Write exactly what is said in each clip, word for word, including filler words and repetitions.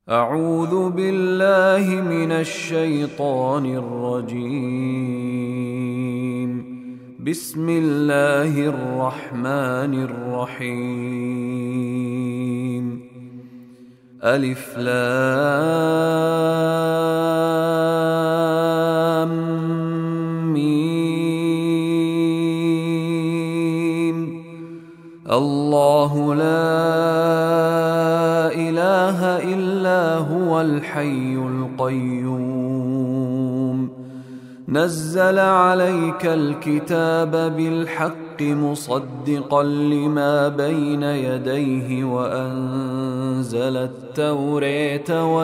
أعوذ بالله من الشيطان الرجيم. بسم الله الرحمن الرحيم. ألف لام ميم. الله لا إله إلا هو الحي القيوم. نزل عليك الكتاب بالحق مصدقا لما بين يديه وأنزل التوراة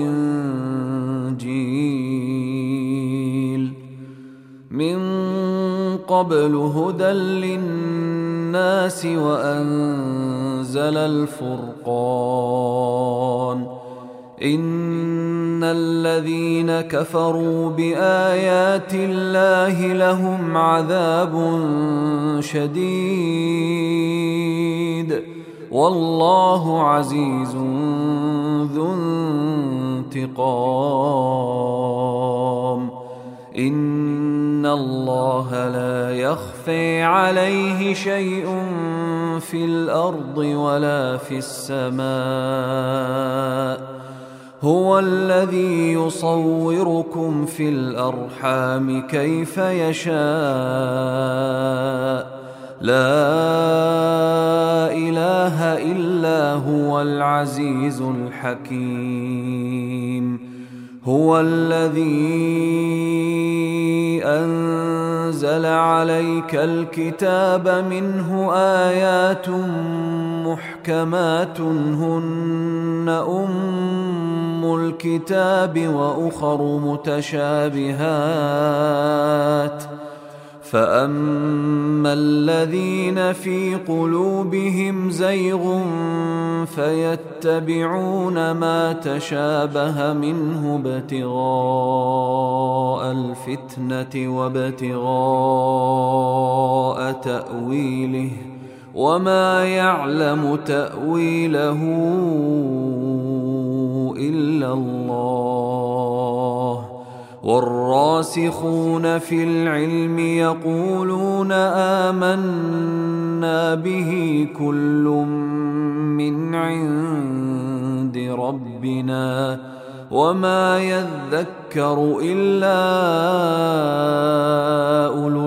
والإنجيل من قبل هدى للناس وأنزل الفرقان. إن الذين كفروا بآيات الله لهم عذاب شديد والله عزيز ذو انتقام. إن الله لا يخفى عليه شيء في الأرض ولا في السماء. هو الذي يصوركم في الأرحام كيف يشاء. لا إله إلا هو العزيز الحكيم. هو الذي أنزل عليك الكتاب منه آيات محكمات هن أم الكتاب وأخر متشابهات. فأما الذين في قلوبهم زيغ فيتبعون ما تشابه منه ابتغاء الفتنة وابتغاء تأويله وما يعلم تأويله إلا الله. والراسخون في العلم يقولون آمنا به كل من عند ربنا وما يذكر إلا أولو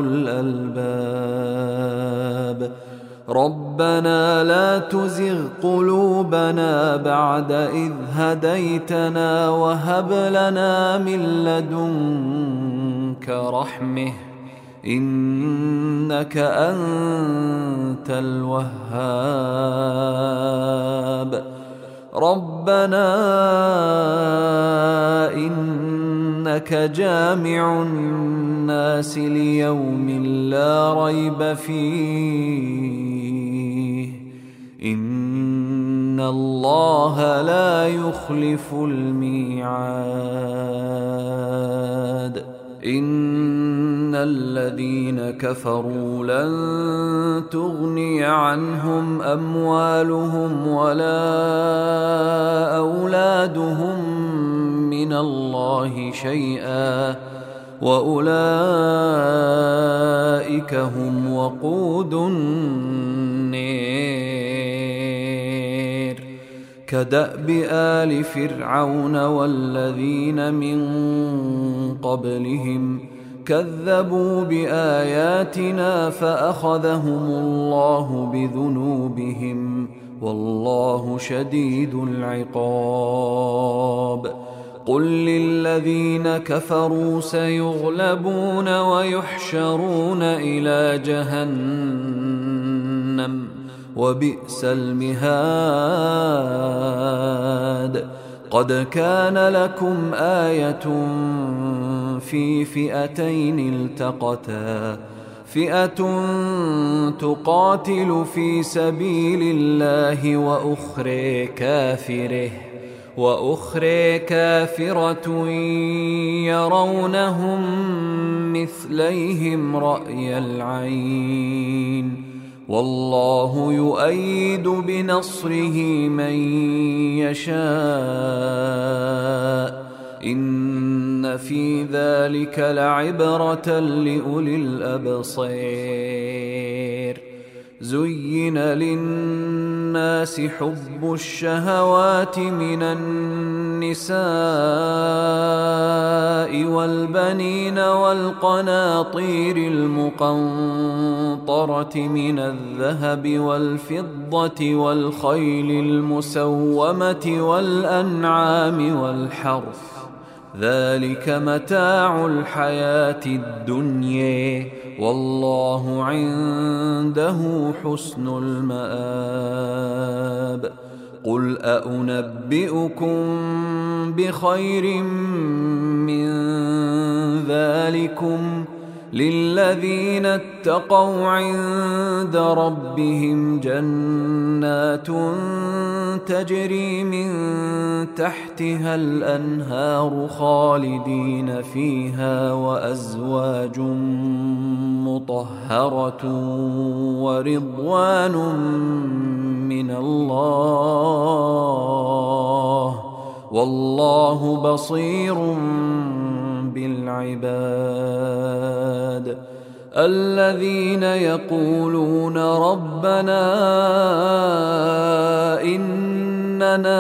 الألباب. ربنا لا تزغ قلوبنا بعد إذ هديتنا وهب لنا من لدنك رحمة إنك أنت الوهاب. ربنا إنك جامع الناس ليوم لا ريب فيه إن الله لا يخلف الميعاد. إن الذين كفروا لن تغني عنهم أموالهم ولا أولادهم من الله شيئا وأولئك هم وقود النار. كدأب آل فرعون والذين من قبلهم كذبوا بآياتنا فأخذهم الله بذنوبهم والله شديد العقاب. قل للذين كفروا سيغلبون ويحشرون إلى جهنم وبئس المهاد. قد كان لكم آية في فئتين التقتا فئة تقاتل في سبيل الله وأخرى كافرة وأخرى كافرة يرونهم مثليهم رأي العين والله يؤيد بنصره من يشاء في ذلك لعبرة لأولي الأبصار. زين للناس حب الشهوات من النساء والبنين والقناطير المقنطرة من الذهب والفضة والخيل المسومة والأنعام والحرث، ذلك متاع الحياة الدنيا، والله عنده حسن المآب. قل أأنبئكم بخير من ذلكم للذين اتقوا عند ربهم جنات تجري من تحتها الأنهار خالدين فيها وأزواج مطهرة ورضوان من الله، والله بصير بالعباد. الذين يقولون ربنا إننا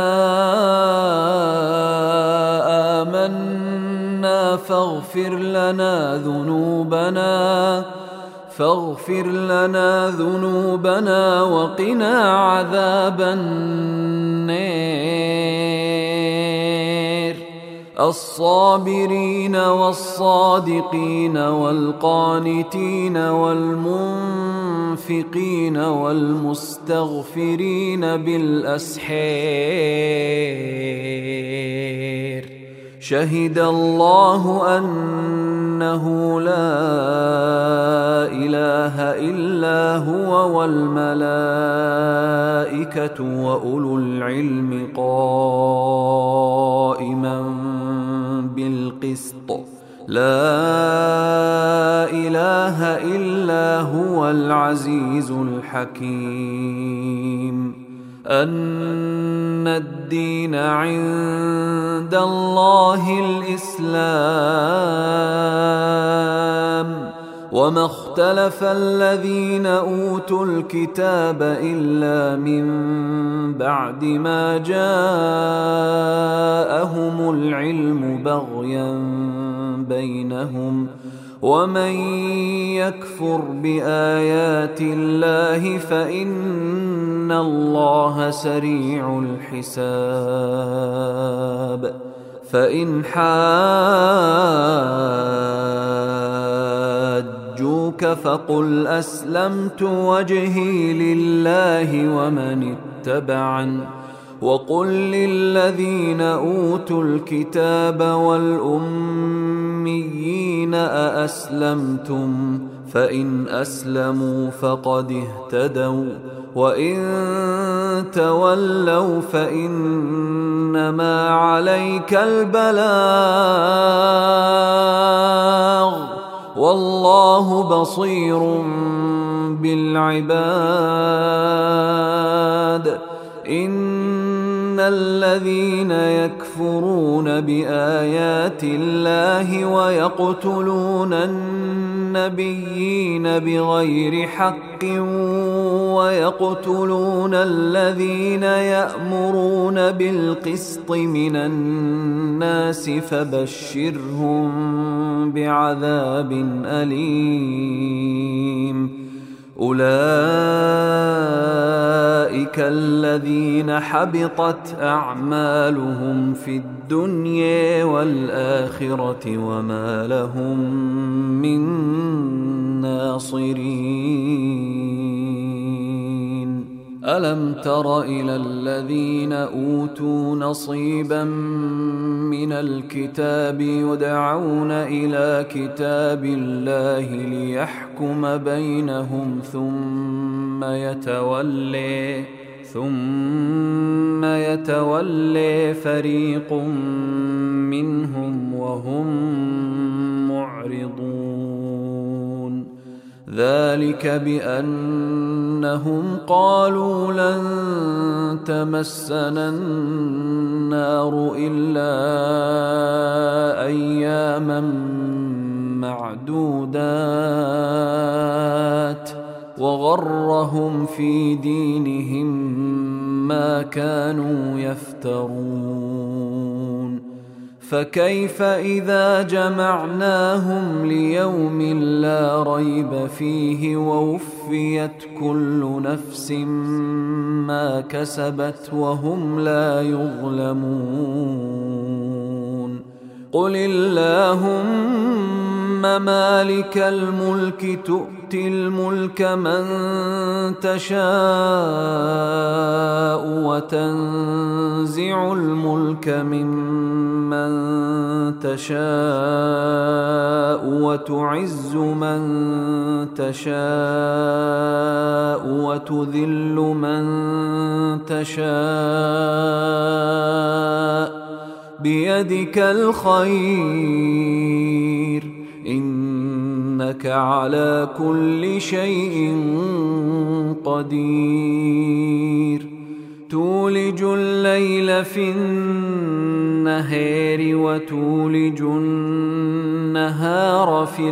آمنا فاغفر لنا ذنوبنا فاغفر لنا ذنوبنا وقنا عذاب النار. الصابرين والصادقين والقانتين والمنفقين والمستغفرين بالأسحار. شهد الله أنه لا إله إلا هو والملائكة وأولو العلم قائما بالقسط، لا إله إلا هو العزيز الحكيم. أن الدين عند الله الإسلام، وما اختلف الذين أوتوا الكتاب إلا من بعد ما جاءهم العلم بغيا بينهم، ومن يكفر بآيات الله فإن الله سريع الحساب. فإن حاجوك فقل أسلمت وجهي لله ومن اتبعن، وقل للذين أوتوا الكتاب والأميين أأسلمتم؟ فإن أسلموا فقد اهتدوا، وإن تولوا فإنما عليك البلاغ، والله بصير بالعباد. إن الذين يكفرون بآيات الله ويقتلون النبيين بغير حق ويقتلون الذين يأمرون بالقسط من الناس فبشرهم بعذاب أليم. أولئك الذين حبطت أعمالهم في الدنيا والآخرة وما لهم من ناصرين. ألم تر إلى الذين أوتوا نصيبا من الكتاب يدعون إلى كتاب الله ليحكم بينهم ثم يتولي ثم يتولي فريق منهم وهم معرضون. ذلك بأنهم قالوا لن تمسنا النار إلا أياما معدودات وغرهم في دينهم ما كانوا يفترون فكيف إذا جمعناهم ليوم لا ريب فيه ووفيت كل نفس ما كسبت وهم لا يظلمون قل اللهم مالك الملك تؤتي الملك من تشاء وتنزع الملك ممن تشاء وتعز من تشاء وتذل من تشاء بيدك الخير إنك على كل شيء قدير تولج الليل في النهار وتولج النهار في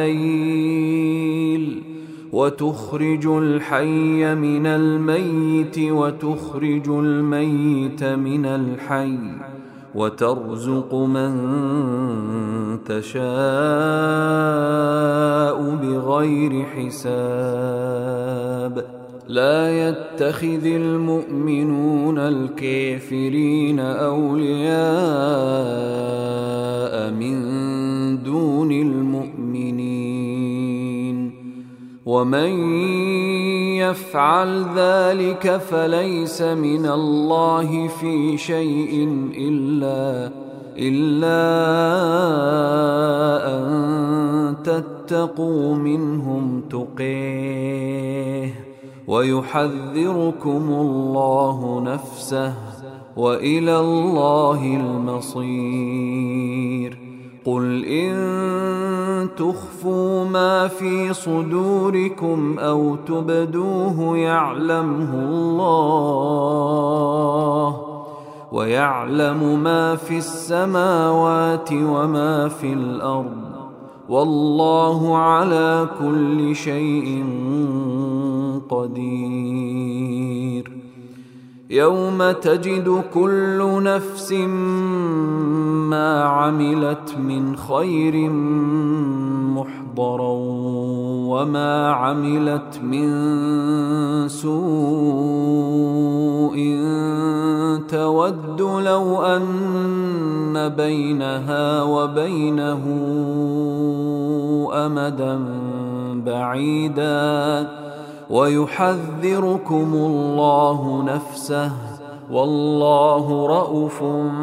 الليل وتخرج الحي من الميت وتخرج الميت من الحي وترزق من تشاء بغير حساب لا يتخذ المؤمنون الكافرين أولياء من دون المؤمنين ومن يفعل ذلك فليس من الله في شيء إلا إلا أن تتقوا منهم تقيه ويحذركم الله نفسه وإلى الله المصير قل إن تخفوا ما في صدوركم أو تبدوه يعلمه الله ويعلم ما في السماوات وما في الأرض والله على كل شيء قدير يوم تجد كل نفس ما عملت من خير محضرا وما عملت من سوء تود لو أن بينها وبينه أمدا بعيدا ويحذركم الله نفسه والله رءوف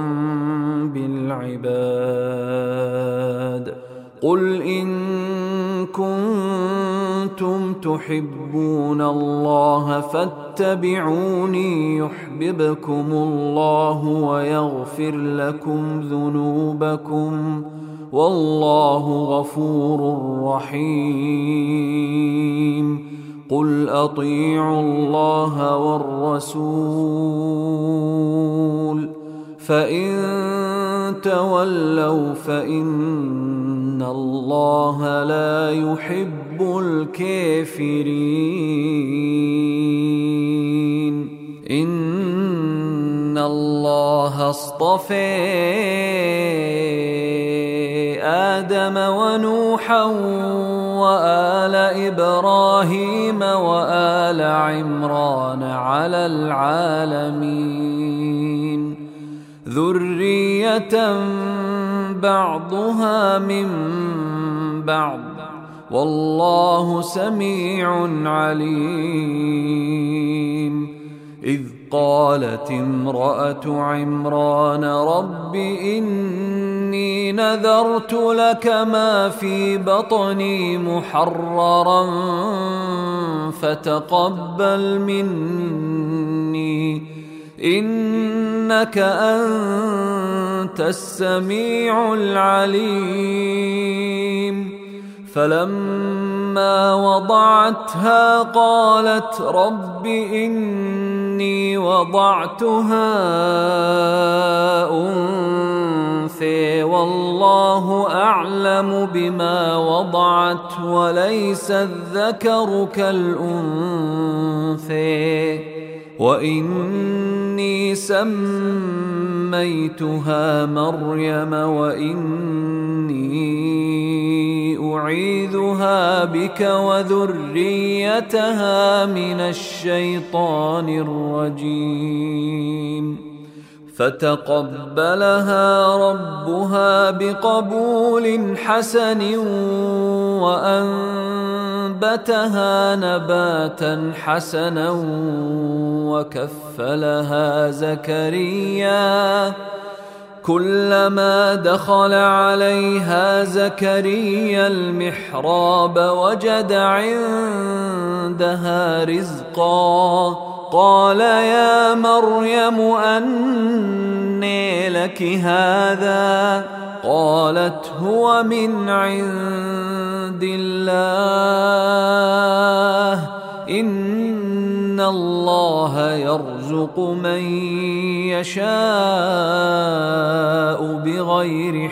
بالعباد قل إن كنتم تحبون الله فاتبعوني يحببكم الله ويغفر لكم ذنوبكم والله غفور رحيم قل أطيعوا الله والرسول فإن تولوا فإن الله لا يحب الكافرين إن الله اصطفى آدم ونوحا وآل إبراهيم وآل عمران على العالمين ذرية بعضها من بعض والله سميع عليم إذ قالت امرأة عمران رب إني نذرت لك ما في بطني محررا فتقبل مني إنك أنت السميع العليم فلما وضعتها قالت رب إني وضعتها أنثى والله أعلم بما وضعت وليس الذكر كالأنثى وإني سميتها مريم وإني أعيذها بك وذريتها من الشيطان الرجيم فتقبلها ربها بقبول حسن وأنبتها نباتا حسنا وكفلها زكريا كلما دخل عليها زكريا المحراب وجد عندها رزقا قال يا مريم أنى لك هذا قالت هو من عند الله إن الله يرزق من يشاء بغير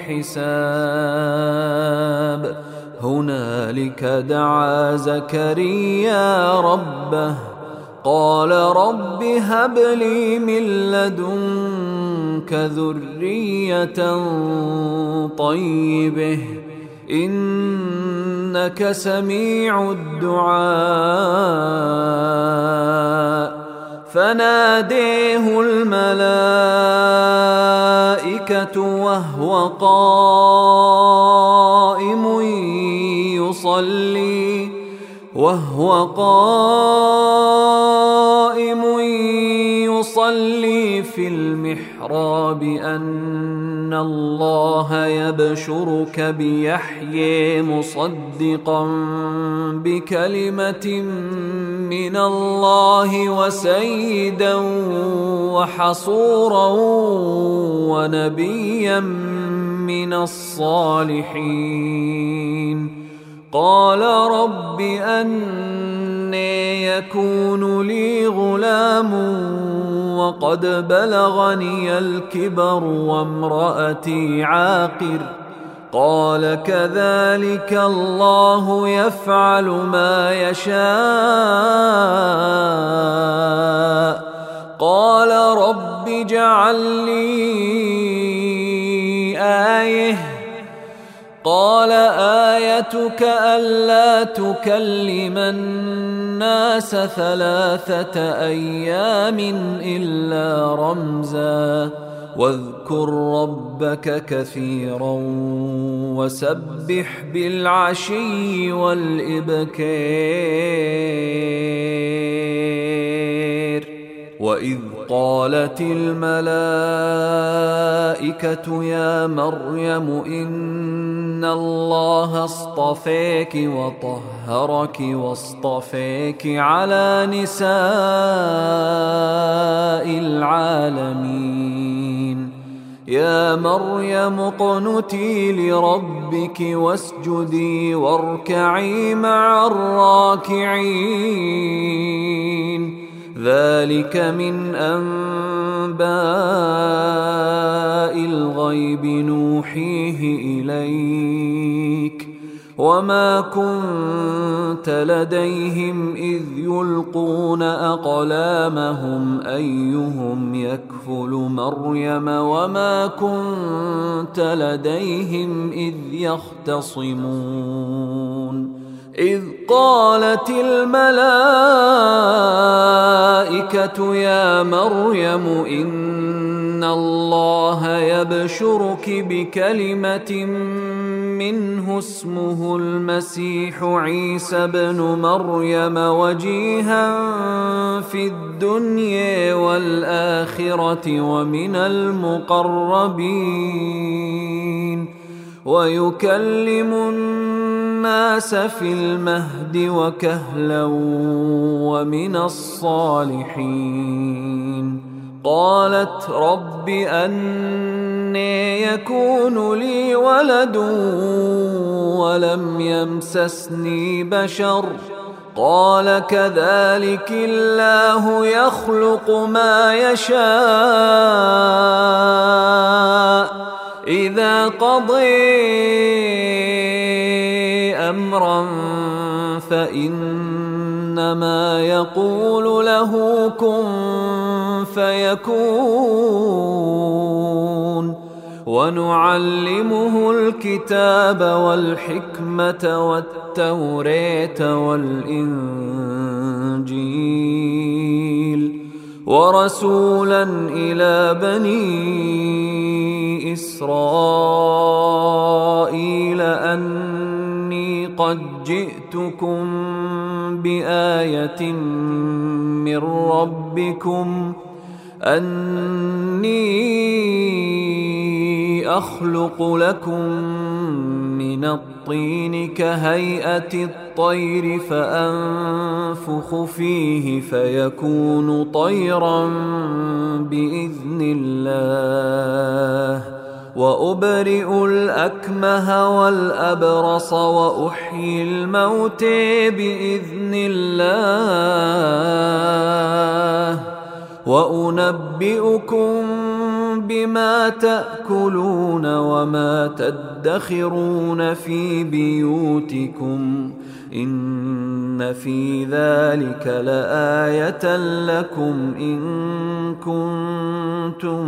حساب هنالك دعا زكريا ربه قال رب هب لي من لدنك ذرية طيبة إنك سميع الدعاء فناديه الملائكة وهو قائم يصلي وهو قائم يصلي في المحراب أن الله يبشرك بيحيى مصدقا بكلمة من الله وسيدا وحصورا ونبيا من الصالحين قال رب أنى يكون لي غلام وقد بلغني الكبر وامرأتي عاقر قال كذلك الله يفعل ما يشاء قال رب اجعل لي آية قال آيتك ألا تكلم الناس ثلاثة أيام إلا رمزا واذكر ربك كثيرا وسبح بالعشي والإبكار وإذ قالت الملائكة يا مريم إن الله اصطفاك وطهرك واصطفاك على نساء العالمين يا مريم اقنتي لربك واسجدي واركعي مع الراكعين ذلك من أنباء الغيب نوحيه إليك وما كنت لديهم إذ يلقون أقلامهم أيهم يكفل مريم وما كنت لديهم إذ يختصمون إذ قالت الملائكة يا مريم إن الله يبشرك بكلمة منه اسمه المسيح عيسى بن مريم وجيها في الدنيا والآخرة ومن المقربين ويكلم الناس في المهد وكهلا ومن الصالحين قالت رب أنى يكون لي ولد ولم يمسسني بشر قال كذلك الله يخلق ما يشاء إذا قضي أمرا فإنما يقول له كن فيكون ونعلمه الكتاب والحكمة والتوراة والإنجيل ورسولا إلى بني إسرائيل أني قد جئتكم بآية من ربكم أني أخلق لكم من الطين كهيئة الطير فأنفخ فيه فيكون طيرا بإذن الله وأبرئ الأكمه والأبرص وأحيي الموت بإذن الله وأنبئكم بما تأكلون وما تدخرون في بيوتكم إن في ذلك لآية لكم إن كنتم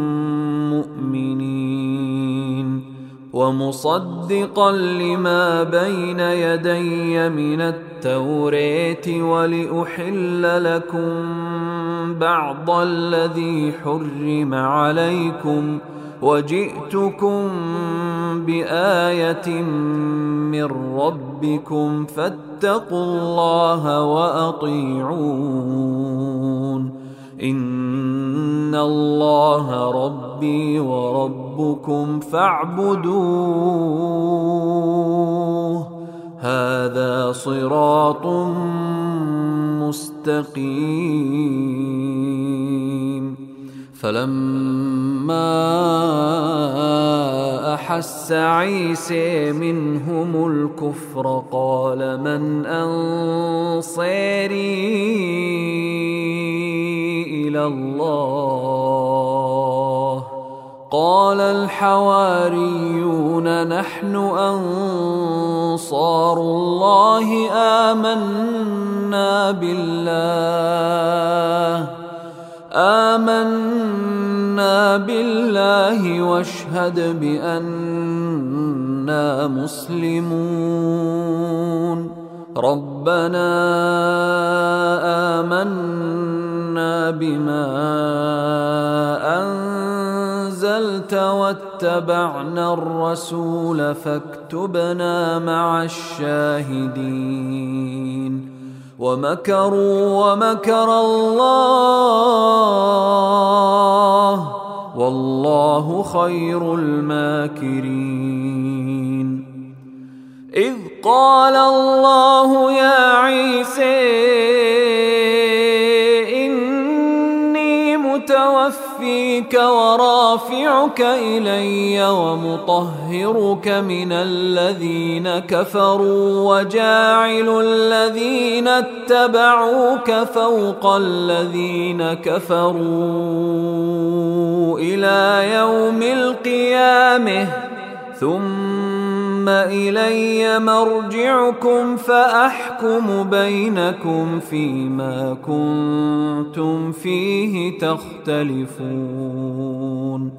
مؤمنين ومصدقا لما بين يدي من التوراة ولأحل لكم بعض الذي حرم عليكم وجئتكم بآية من ربكم فاتقوا الله وأطيعون إن الله ربي وربكم فاعبدوه هذا صراط مستقيم فلما أحس عيسى منهم الكفر قال من أنصاري إلى الله قال الحواريون نحن أنصار الله آمنا بالله آمنا بالله واشهد بأننا مسلمون ربنا آمنا بما أنزلت واتبعنا الرسول فاكتبنا مع الشاهدين ومكروا ومكر الله والله خير الماكرين إذ قال الله يا عيسى إني متوفيك ورافعك إلي ومطهرك من الذين كفروا وجاعل الذين اتبعوك فوق الذين كفروا إلى يوم القيامة ثم إلي مرجعكم فأحكم بينكم فيما كنتم فيه تختلفون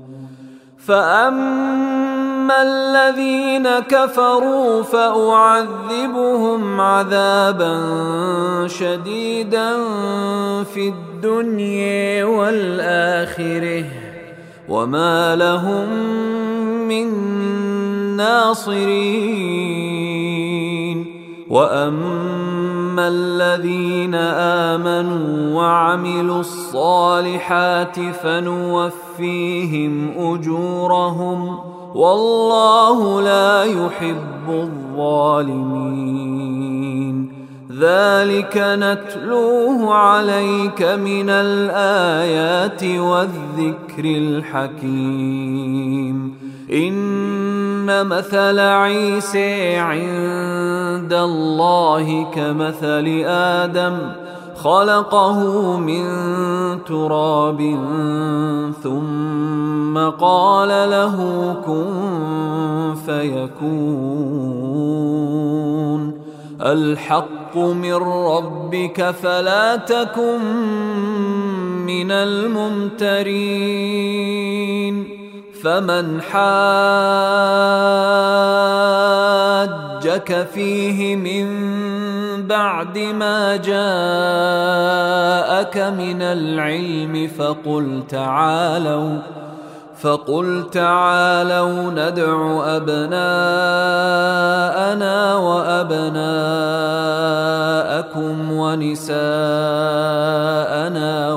فأما الذين كفروا فأعذبهم عذابا شديدا في الدنيا والآخرة وما لهم من ناصرين وأما الذين آمنوا وعملوا الصالحات فنوفيهم أجورهم والله لا يحب الظالمين ذلك نتلوه عليك من الآيات والذكر الحكيم إن مثل عيسى عند الله كمثل آدم خلقه من تراب ثم قال له كن فيكون الحق من ربك فلا تكن من الممترين فمن حاجك فيه من بعد ما جاءك من العلم فقل تعالوا فقل تعالوا ندع أبناءنا وأبناءكم ونساءنا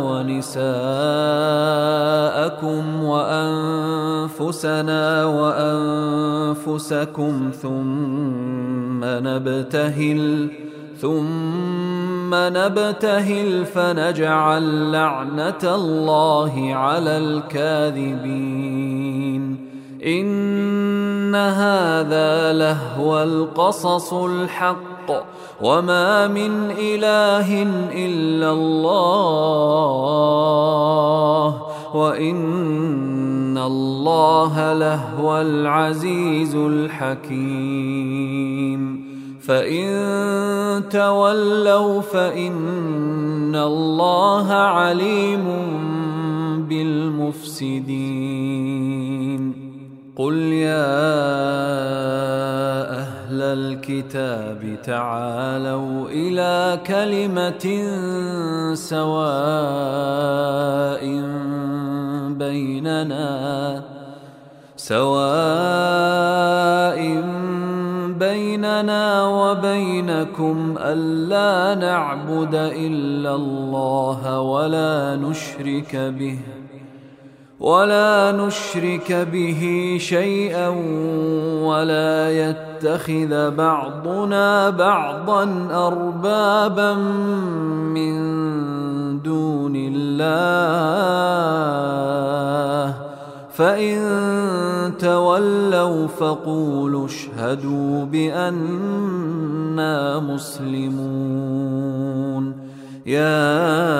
ونساءكم وأنفسنا وأنفسكم ثم نبتهل ثم نبتهل فنجعل لعنة الله على الكاذبين إن هذا لهو القصص الحق وما من إله إلا الله وإن الله لهو العزيز الحكيم فإن تولوا فإن الله عليم بالمفسدين قل يا أهل الكتاب تعالوا إلى كلمة سواء بيننا سواء بيننا وبينكم ألا نعبد إلا الله ولا نشرك به ولا نشرك به شيئا ولا يتخذ بعضنا بعضا أربابا من دون الله فإن تولوا فقولوا اشهدوا بأننا مسلمون يا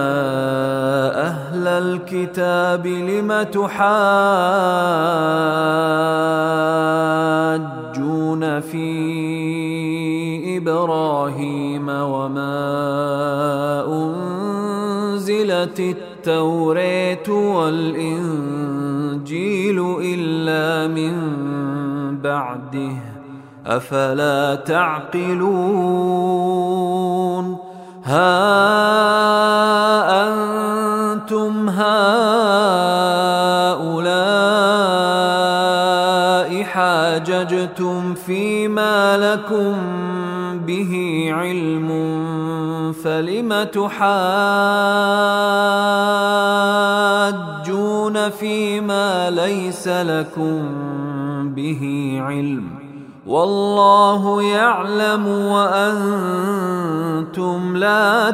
أهل الكتاب لم تحاجون في إبراهيم وما أنزلت التوراة والإنجيل إلا من بعده أفلا تعقلون ها أنتم هؤلاء حاججتم فيما لكم به علم فلم تحاجون فيما ليس لكم به علم والله يعلم وأنتم لا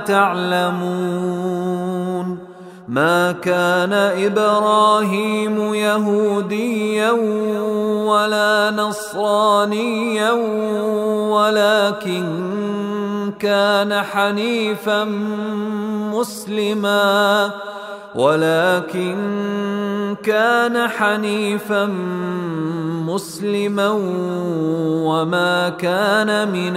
تعلمون ما كان إبراهيم يهوديا ولا نصرانيا ولكن كان حنيفا مسلما ولكن كان حنيفا مسلما وما كان من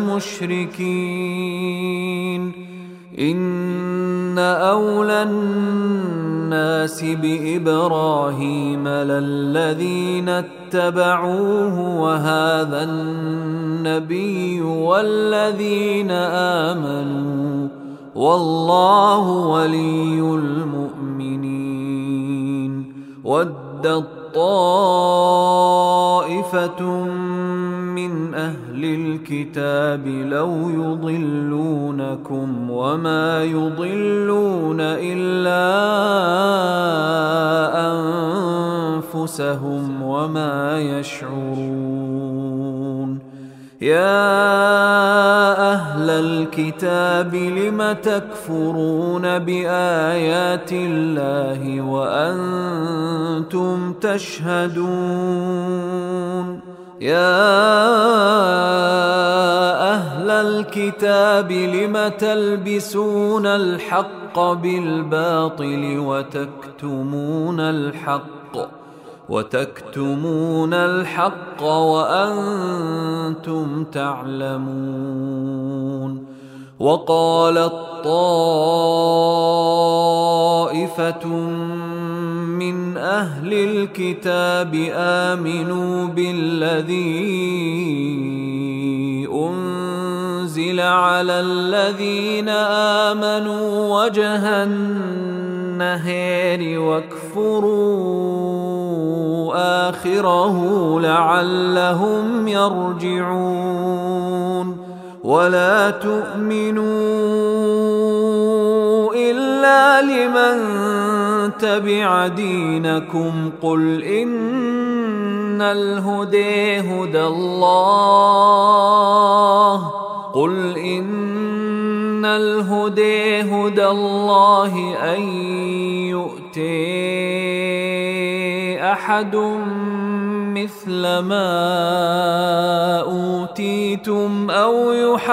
المشركين إن أولى الناس بإبراهيم للذين اتبعوه وهذا النبي والذين آمنوا والله ولي المؤمنين ودت طائفة من أهل الكتاب لو يضلونكم وما يضلون إلا أنفسهم وما يشعرون يا أهل الكتاب لم تكفرون بآيات الله وأنتم تشهدون يا أهل الكتاب لم تلبسون الحق بالباطل وتكتمون الحق وتكتمون الحق وأنتم تعلمون وقالت طائفة من أهل الكتاب آمنوا بالذي أنزل على الذين آمنوا وجه النهار واكفروا آخره لعلهم يرجعون ولا تؤمنوا إلا لمن تبع دينكم قل إن الهدى هدى الله قل إن الهدى هدى الله أن يؤتي أحد مثل ما أوتيتم أو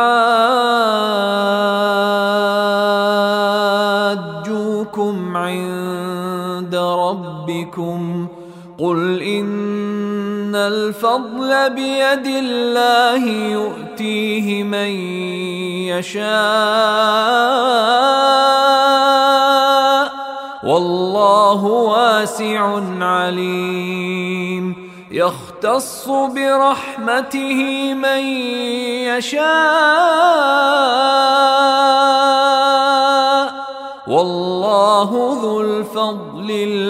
يحاجوكم عند ربكم قل إن الفضل بيد الله يؤتيه من يشاء والله واسع عليم يختص برحمته من يشاء والله ذو الفضل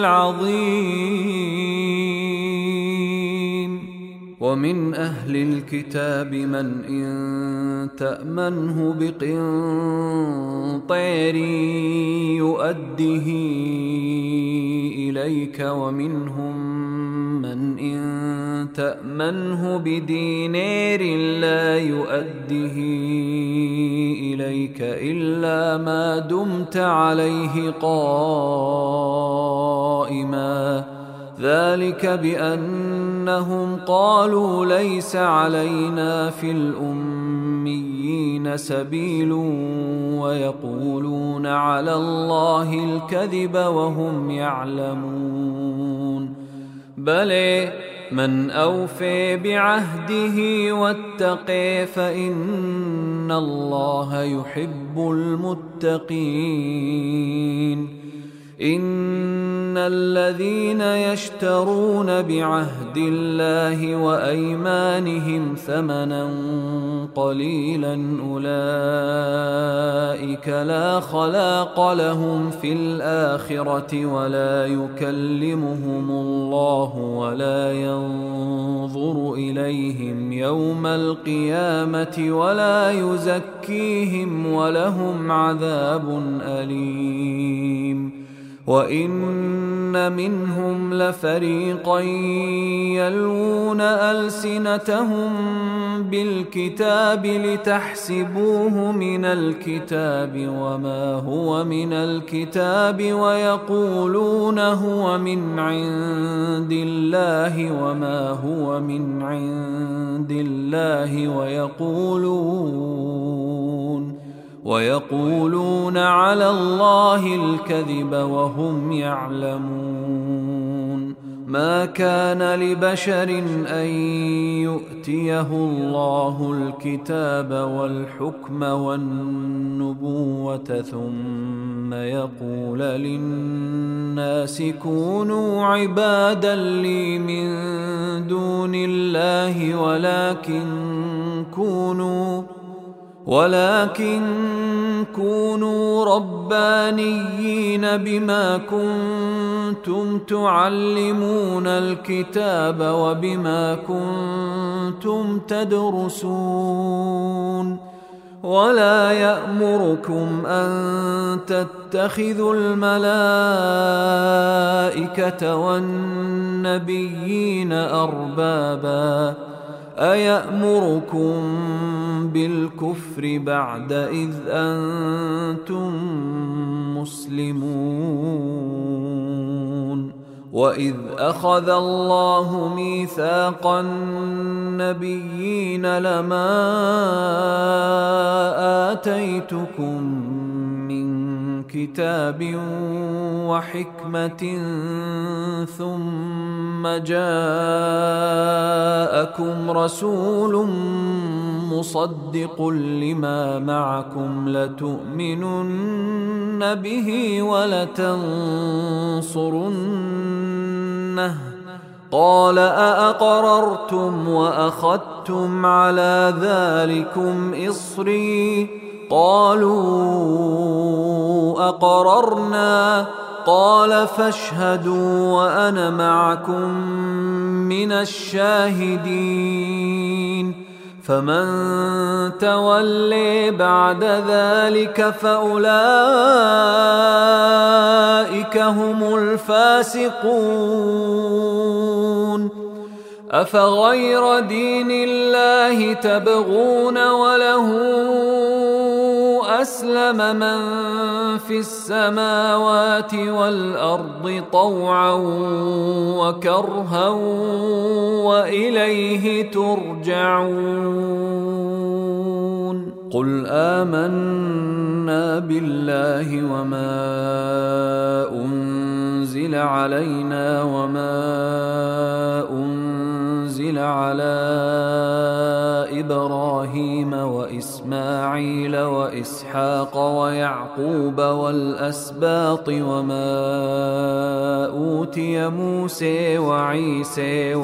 العظيم ومن أهل الكتاب من إن تأمنه بقنطير يؤده إليك ومنهم من إن تأمنه بدينار لا يؤده إليك إلا ما دمت عليه قائما ذلك بأنهم قالوا ليس علينا في الأميين سبيل ويقولون على الله الكذب وهم يعلمون بل من أوفي بعهده واتقي فإن الله يحب المتقين إن الذين يشترون بعهد الله وأيمانهم ثمنا قليلا أولئك لا خلاق لهم في الآخرة ولا يكلمهم الله ولا ينظر إليهم يوم القيامة ولا يزكيهم ولهم عذاب أليم وإن منهم لفريقا يلوون ألسنتهم بالكتاب لتحسبوه من الكتاب وما هو من الكتاب ويقولون هو من عند الله وما هو من عند الله ويقولون ويقولون على الله الكذب وهم يعلمون ما كان لبشر أن يؤتيه الله الكتاب والحكم والنبوة ثم يقول للناس كونوا عبادا لي من دون الله ولكن كونوا ولكن كونوا ربانيين بما كنتم تعلمون الكتاب وبما كنتم تدرسون ولا يأمركم أن تتخذوا الملائكة والنبيين أربابا أيأمركم بالكفر بعد إذ أنتم مسلمون وإذ أخذ الله ميثاق النبيين لما آتيتكم من كتاب وحكمة ثم جاءكم رسول مصدق لما معكم لتؤمنن به ولتنصرنه قال أأقررتم وأخذتم على ذلكم إصري قالوا أقررنا قال فاشهدوا وأنا معكم من الشاهدين فمن تولي بعد ذلك فأولئك هم الفاسقون أفغير دين الله تبغون وله أسلم من في السماوات والأرض طوعا وكرها وإليه ترجعون قل آمنا بالله وما أنزل علينا وما أنزل على إبراهيم وإسماعيل وإسحاق ويعقوب والأسباط وما أوتي موسى وعيسى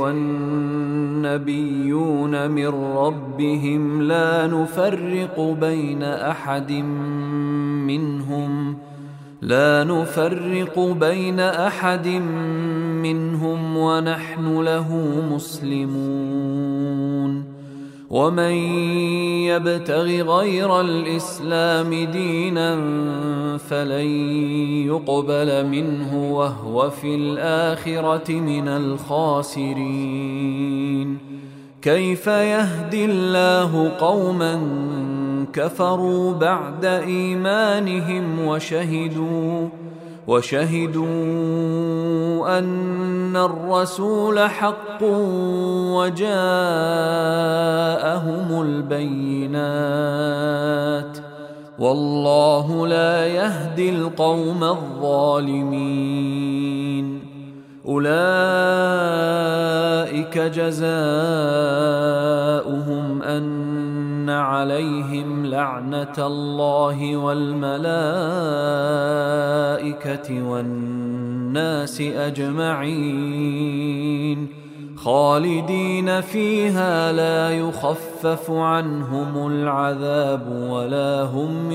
والنبيون من ربهم لا نفرق بين أحد منهم لا نفرق بين أحد منهم ونحن له مسلمون ومن يبتغ غير الإسلام دينا فلن يقبل منه وهو في الآخرة من الخاسرين كيف يهدي الله قوما كفروا بعد إيمانهم وشهدوا وشهدوا أن الرسول حق وجاءهم البينات والله لا يهدي القوم الظالمين أولئك جزاؤهم أن عليهم لعنة الله والملائكة والناس أجمعين خالدين فيها لا يخفف عنهم العذاب ولا هم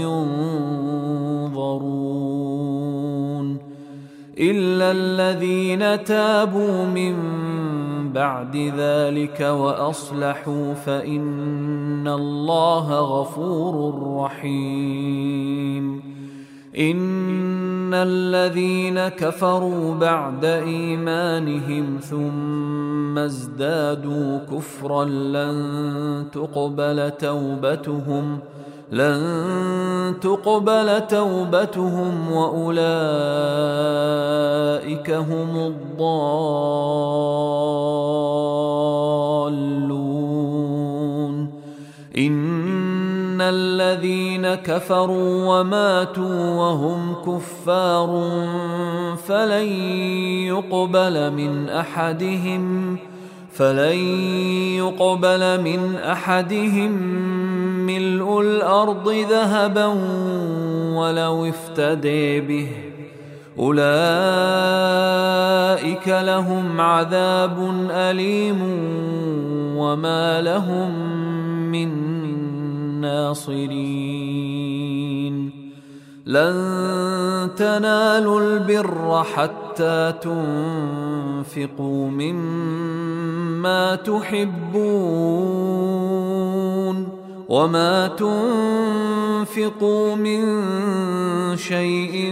ينظرون إلا الذين تابوا من بعد ذلك وأصلحوا فإن الله غفور رحيم إن الذين كفروا بعد إيمانهم ثم ازدادوا كفرا لن تقبل توبتهم لن تقبل توبتهم وأولئك هم الضالون إن الذين كفروا وماتوا وهم كفار فلن يقبل من أحدهم فلن يقبل من أحدهم ملء الأرض ذهبا ولو افتدي به أولئك لهم عذاب أليم وما لهم من ناصرين لن تنالوا البر حتى تنفقوا مما تحبون وما تنفقوا من شيء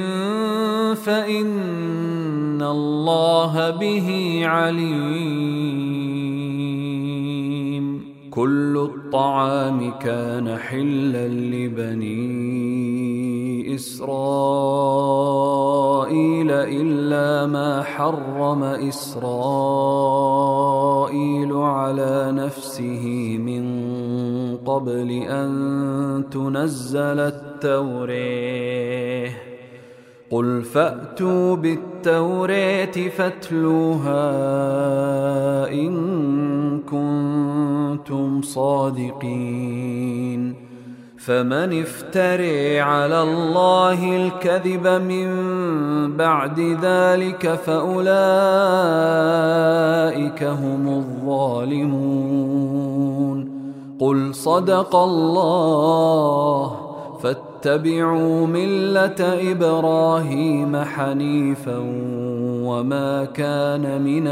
فإن الله به عليم كل الطعام كان حلا لبني إسرائيل إلا ما حرم إسرائيل على نفسه من قبل أن تنزل التوراة. قل فأتوا بالتوراة فاتلوها إن كنتم صادقين. فمن افتري على الله الكذب من بعد ذلك فأولئك هم الظالمون. قل صدق الله فاتبعوا ملة إبراهيم حنيفا وما كان من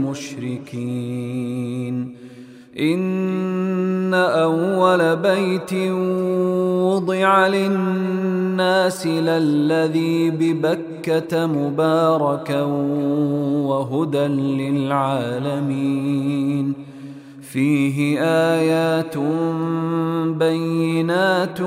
المشركين. إن أول بيت وضع للناس للذي ببكة مباركا وهدى للعالمين. فيه آيات بينات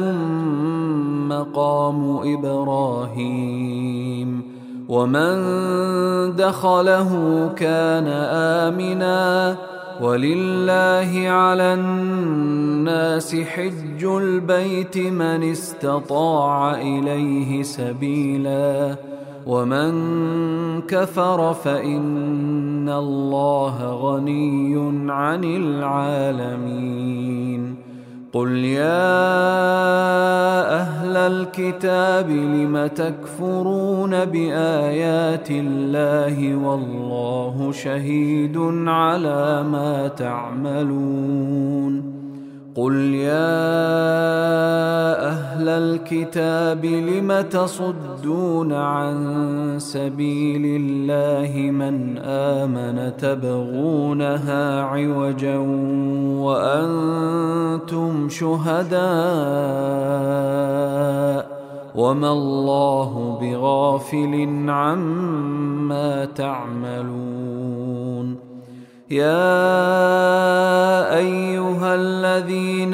مقام إبراهيم ومن دخله كان آمنا ولله على الناس حج البيت من استطاع إليه سبيلا ومن كفر فإن الله غني عن العالمين. قل يا أهل الكتاب لم تكفرون بآيات الله والله شهيد على ما تعملون. قل يا أهل الكتاب لم تصدون عن سبيل الله من آمن تبغونها عوجا وأنتم شهداء وما الله بغافل عما تعملون. يا أيها الذين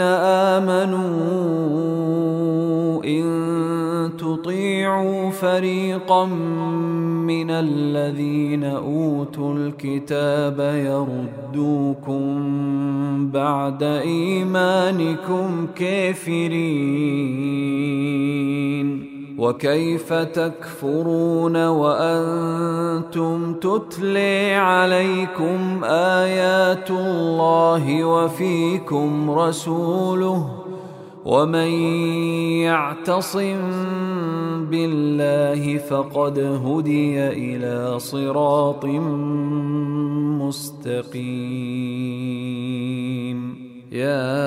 آمنوا إن تطيعوا فريقا من الذين أوتوا الكتاب يردوكم بعد إيمانكم كافرين وكيف تكفرون وأنتم تتلى عليكم آيات الله وفيكم رسوله ومن يعتصم بالله فقد هدي إلى صراط مستقيم. يا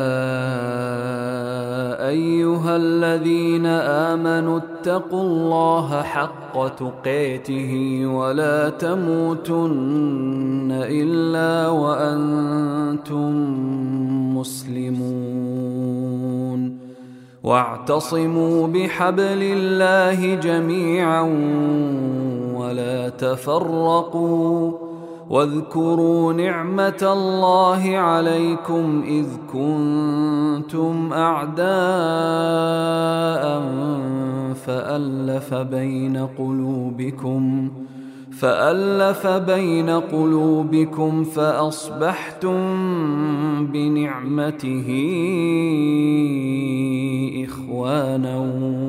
أيها الذين آمنوا اتقوا الله حق تقاته ولا تموتن إلا وأنتم مسلمون. واعتصموا بحبل الله جميعا ولا تفرقوا واذكروا نعمة الله عليكم إذ كنتم أعداء فألف بين قلوبكم فألف بين قلوبكم فأصبحتم بنعمته إخوانا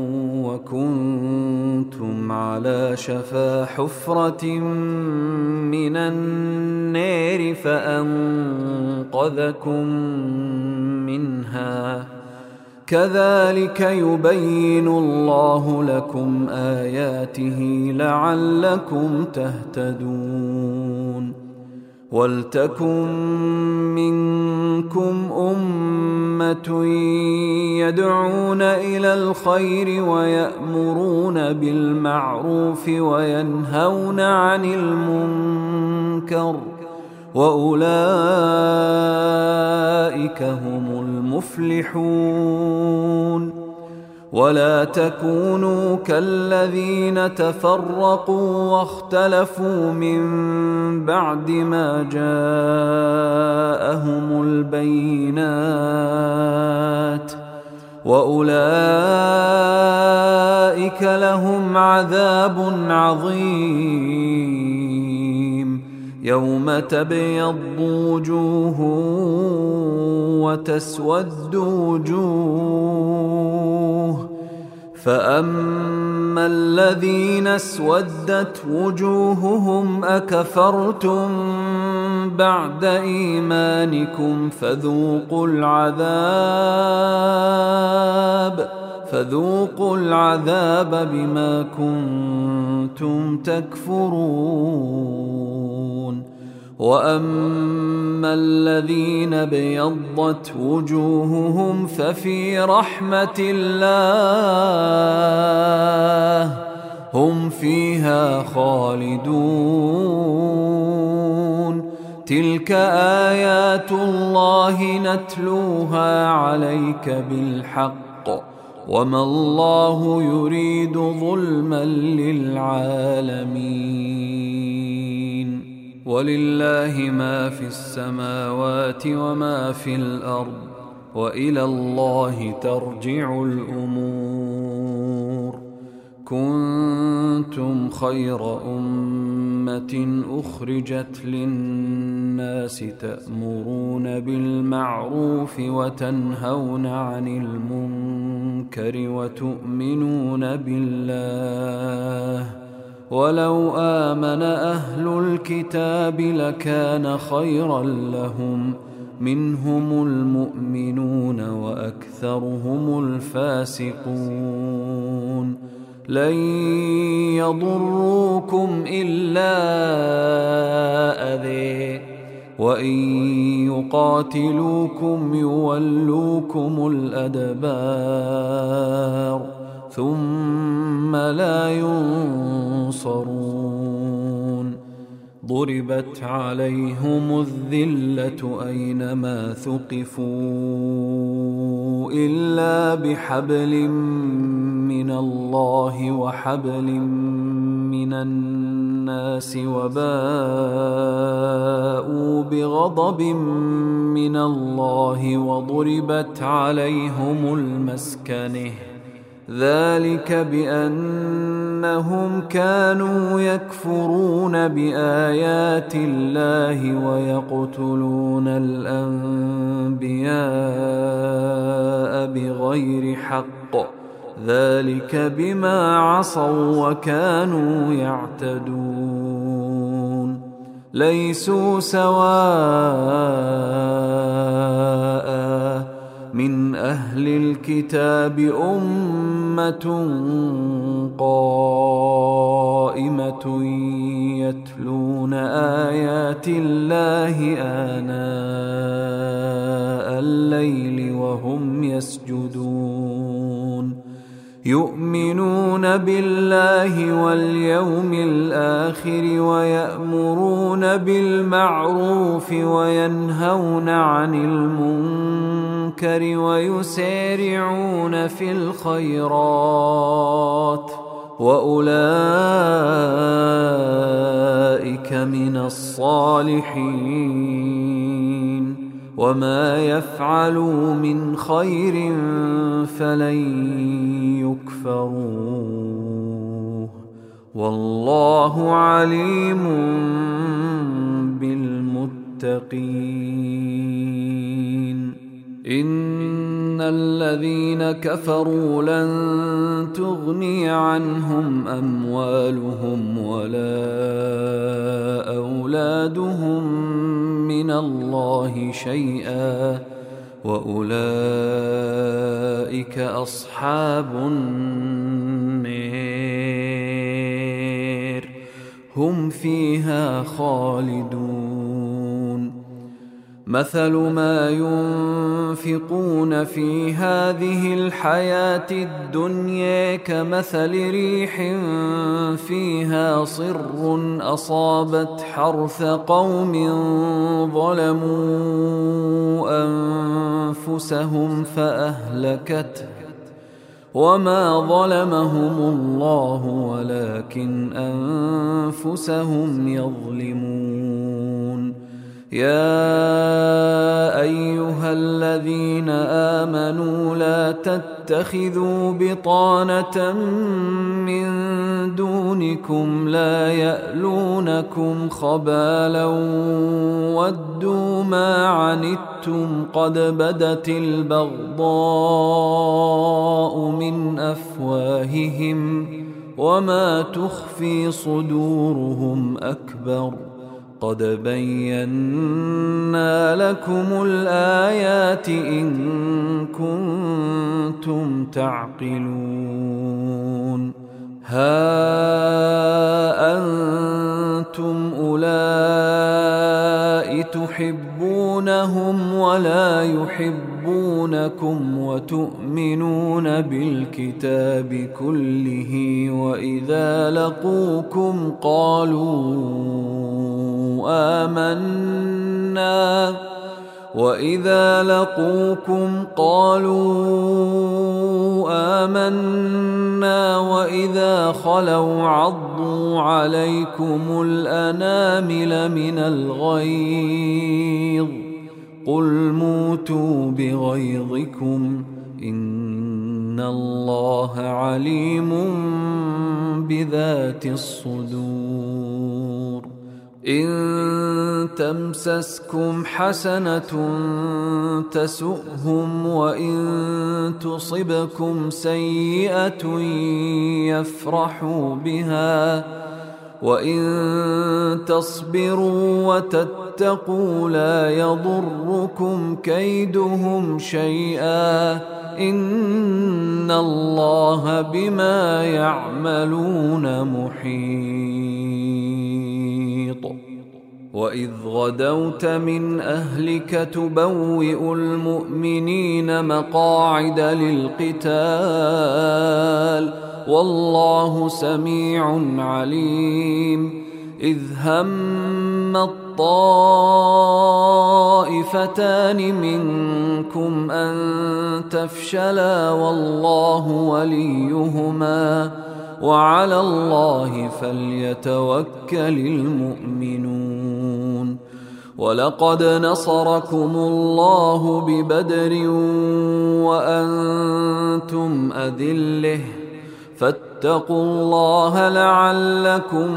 وكنتم على شفا حفرة من النار فأنقذكم منها كذلك يبين الله لكم آياته لعلكم تهتدون. ولتكن منكم أمة يدعون إلى الخير ويأمرون بالمعروف وينهون عن المنكر وأولئك هم المفلحون. ولا تكونوا كالذين تفرقوا واختلفوا من بعد ما جاءهم البينات وأولئك لهم عذاب عظيم يوم تبيض وجوه وتسود وجوه فأما الذين اسودت وجوههم أكفرتم بعد إيمانكم فذوقوا العذاب فذوقوا العذاب بما كنتم تكفرون وأما الذين ابيضت وجوههم ففي رحمة الله هم فيها خالدون تلك آيات الله نتلوها عليك بالحق وما الله يريد ظلما للعالمين ولله ما في السماوات وما في الأرض وإلى الله ترجع الأمور كنتم خير أمة أخرجت للناس تأمرون بالمعروف وتنهون عن المنكر وتؤمنون بالله ولو آمن أهل الكتاب لكان خيرا لهم منهم المؤمنون وأكثرهم الفاسقون لن يضروكم إلا أذى وإن يقاتلوكم يولوكم الأدبار ثم لا ينصرون ضربت عليهم الذلة أينما ثقفوا إلا بحبل من الله وحبل من الناس وباءوا بغضب من الله وضربت عليهم المسكنة ذلك بأنهم كانوا يكفرون بآيات الله ويقتلون الأنبياء بغير حق ذلك بما عصوا وكانوا يعتدون ليسوا سواء من أهل الكتاب أمة قائمة يتلون آيات الله آناء الليل وهم يسجدون يؤمنون بالله واليوم الآخر ويأمرون بالمعروف وينهون عن المنكر ويسارعون في الخيرات وأولئك من الصالحين وما يفعلوا من خير فلن يكفروه والله عليم بالمتقين إن الذين كفروا لن تغني عنهم أموالهم ولا أولادهم من الله شيئا وأولئك أصحاب النار هم فيها خالدون مثل ما ينفقون في هذه الحياة الدنيا كمثل ريح فيها صر أصابت حرث قوم ظلموا أنفسهم فأهلكته وما ظلمهم الله ولكن أنفسهم يظلمون يا أيها الذين آمنوا لا تتبعوا تتخذوا بطانة من دونكم لا يألونكم خبالا ودوا ما عنتم قد بدت البغضاء من أفواههم وما تخفي صدورهم أكبر قد بينا لكم الآيات إن كنتم تعقلون ها أنتم أولئك تحبونهم ولا يحبونكم وتؤمنون بالكتاب كله وإذا لقوكم قالوا آمنا وإذا لقوكم قالوا آمنا وإذا خلوا عضوا عليكم الأنامل من الغيظ قل موتوا بغيظكم إن الله عليم بذات الصدور إن تمسسكم حسنة تسؤهم وإن تصبكم سيئة يفرحوا بها وإن تصبروا وتتقوا لا يضركم كيدهم شيئا إن الله بما يعملون محيط وإذ غدوت من أهلك تبوئ المؤمنين مقاعد للقتال والله سميع عليم إذ هم الطائفتان منكم أن تفشلا والله وليهما وعلى الله فليتوكل المؤمنون ولقد نصركم الله ببدر وأنتم أذلة فاتقوا الله لعلكم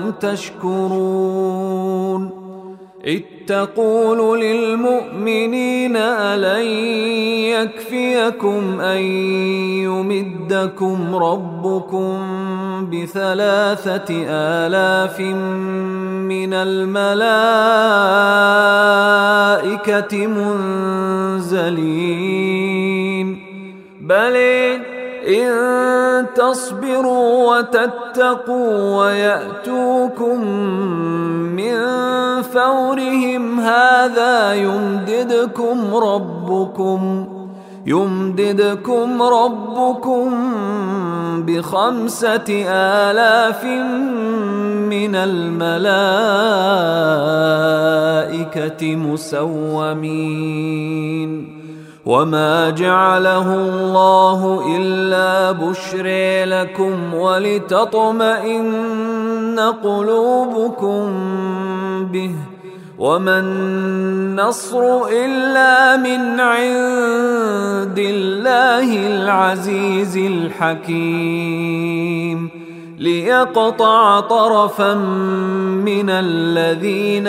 تشكرون إذ تقول للمؤمنين ألن يكفيكم أن يمدكم ربكم بثلاثة آلاف من الملائكة منزلين بل إن تصبروا وتتقوا ويأتوكم من فورهم هذا يمددكم ربكم يمددكم ربكم بخمسة آلاف من الملائكة مسومين وما جعله الله إلا بشرى لكم ولتطمئن قلوبكم به وما النصر إلا من عند الله العزيز الحكيم ليقطع طرفا من الذين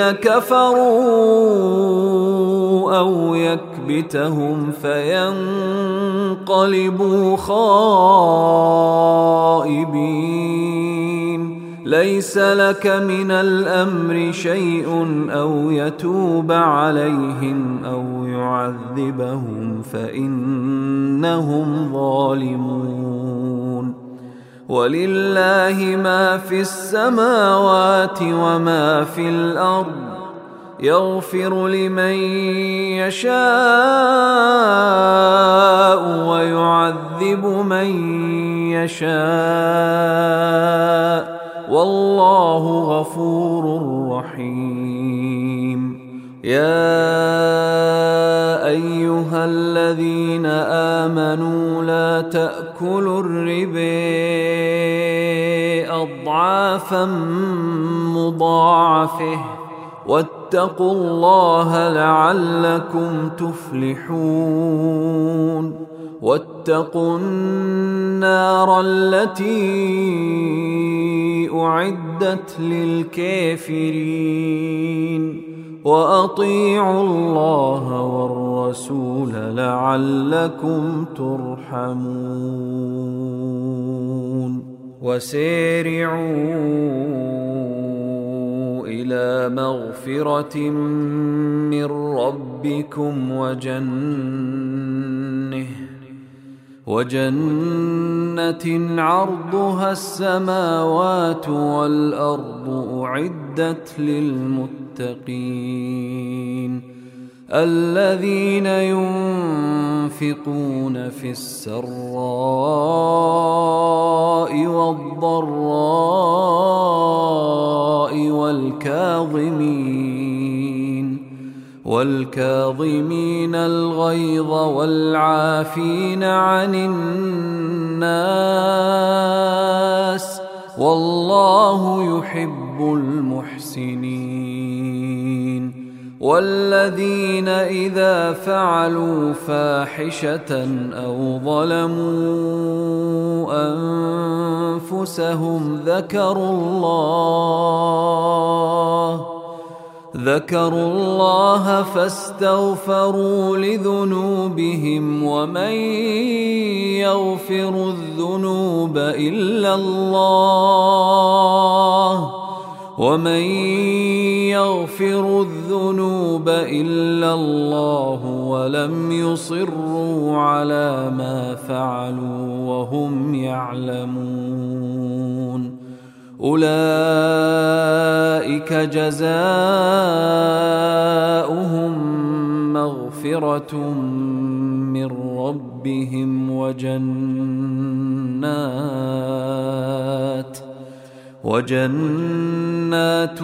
كفروا أو يكبتهم فينقلبوا خائبين ليس لك من الأمر شيء أو يتوب عليهم أو يعذبهم فإنهم ظالمون ولله ما في السماوات وما في الأرض يغفر لمن يشاء ويعذب من يشاء والله غفور رحيم يا أيها الذين آمنوا لا تأكلوا الربا أضعافا مضاعفة واتقوا الله لعلكم تفلحون واتقوا النار التي أعدت للكافرين وأطيعوا الله والرسول لعلكم ترحمون وسارعوا إلى مغفرة من ربكم وجنة وجنة عرضها السماوات والأرض أعدت للمتقين الذين ينفقون في السراء والضراء والكاظمين والكاظمين الغيظ والعافين عن الناس والله يحب المحسنين والذين إذا فعلوا فاحشة أو ظلموا أنفسهم ذكروا الله ذكروا الله فاستغفروا لذنوبهم ومن يغفر الذنوب إلا الله ومن يغفر الذنوب إلا الله ولم يصروا على ما فعلوا وهم يعلمون أولئك جزاؤهم مغفرة من ربهم وجنات وجنات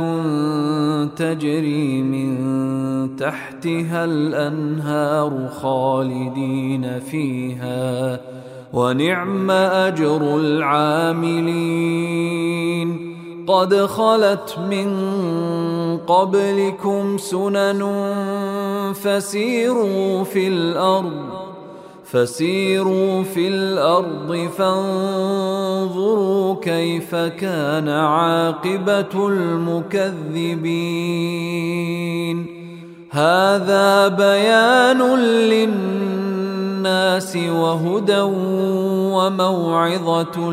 تجري من تحتها الأنهار خالدين فيها ونعم أجر العاملين قد خلت من قبلكم سنن فسيروا في الأرض فسيروا في الأرض فانظروا كيف كان عاقبة المكذبين هذا بيان للناس وهدى وموعظة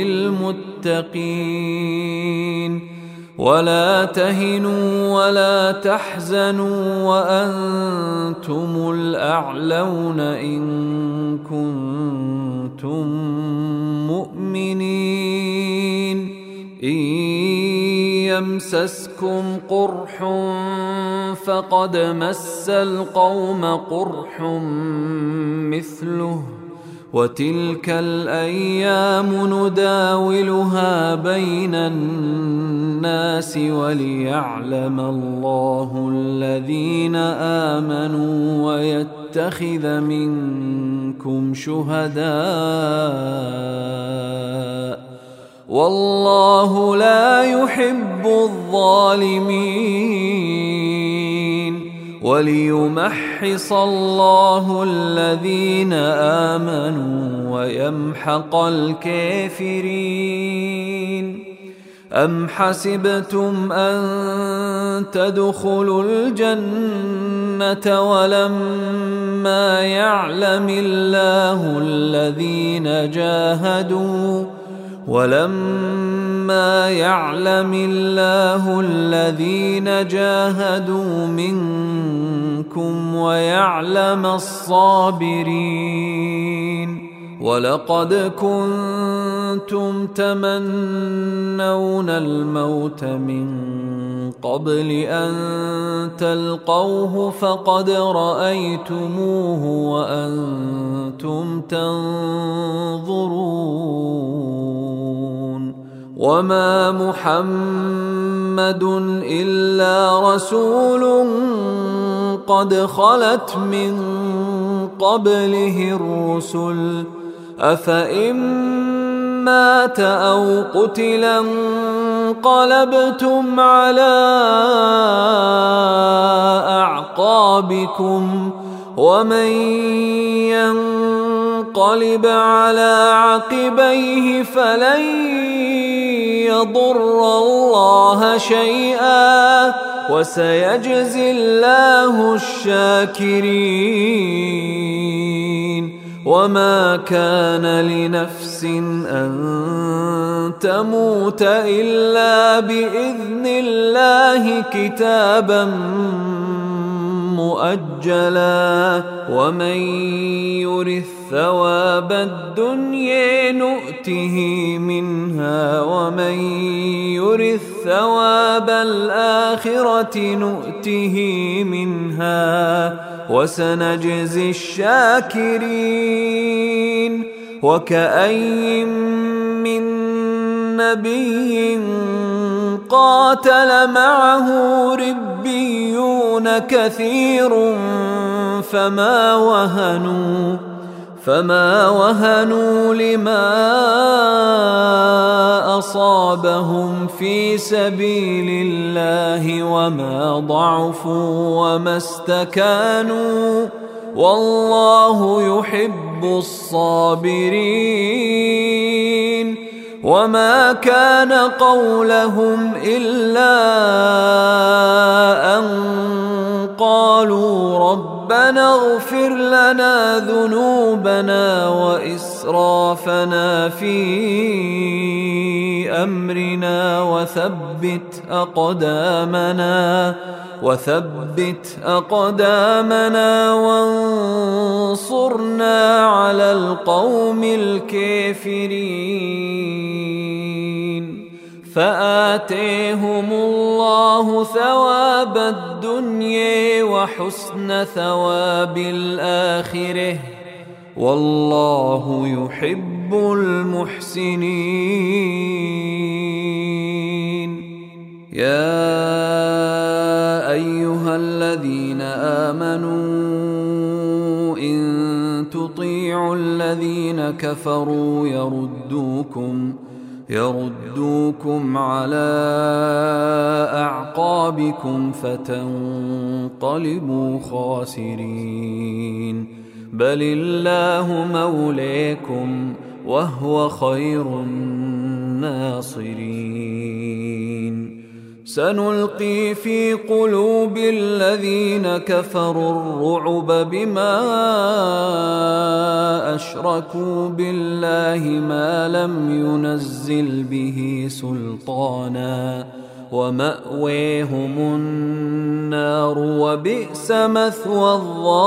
للمتقين ولا تهنوا ولا تحزنوا وأنتم الأعلون إن كنتم مؤمنين إن يمسسكم قرح فقد مس القوم قرح مثله وتلك الأيام نداولها بين الناس وليعلم الله الذين آمنوا ويتخذ منكم شهداء والله لا يحب الظالمين وليمحص الله الذين آمنوا ويمحق الكافرين أم حسبتم أن تدخلوا الجنة ولما يعلم الله الذين جاهدوا ولما يعلم الله الذين جاهدوا منكم ويعلم الصابرين ولقد كنتم تمنون الموت من قبل أن تلقوه فقد رأيتموه وأنتم تنظرون وما محمد إلا رسول قد خلت من قبله الرسل أفإن مات أو قتلا انقلبتم على أعقابكم ومن ينقلب على عقبيه فلن يضر الله شيئا وسيجزي الله الشاكرين. وما كان لنفس أن تموت إلا بإذن الله كتابا مؤجلا ومن يرث ثواب الدنيا نؤته منها ومن يرث ثواب الآخرة نؤته منها وسنجزي الشاكرين. وكأين من نبي قاتل معه ربيون كثير فما وهنوا فما وهنوا لما أصابهم في سبيل الله وما ضعفوا وما استكانوا والله يحب الصابرين. وما كان قولهم إلا أن قالوا ربنا اغفر لنا ذنوبنا وإسرافنا في أمرنا وثبت أقدامنا وثبت أقدامنا وانصرنا على القوم الكافرين. فآتيهم الله ثواب الدنيا وحسن ثواب الآخرة والله يحب المحسنين. يا أيها الذين آمنوا إن تطيعوا الذين كفروا يردوكم يردوكم على أعقابكم فتنقلبوا خاسرين. بل الله مولاكم وهو خير الناصرين. سنلقي في قلوب الذين كفروا الرعب بما أشركوا بالله ما لم ينزل به سلطانا ومأويهم النار وبئس مثوى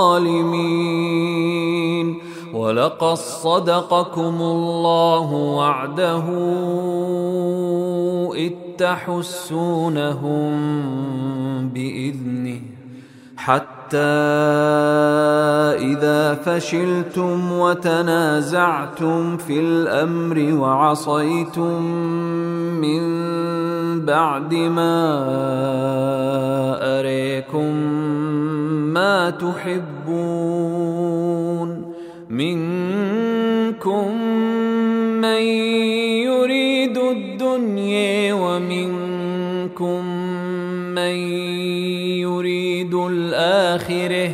الظالمين. ولقد صدقكم الله وعده إذ تحسونهم بإذنه حتى إذا فشلتم وتنازعتم في الأمر وعصيتم من بعد ما أريكم ما تحبون منكم من يريد الدنيا ومنكم من يريد الآخرة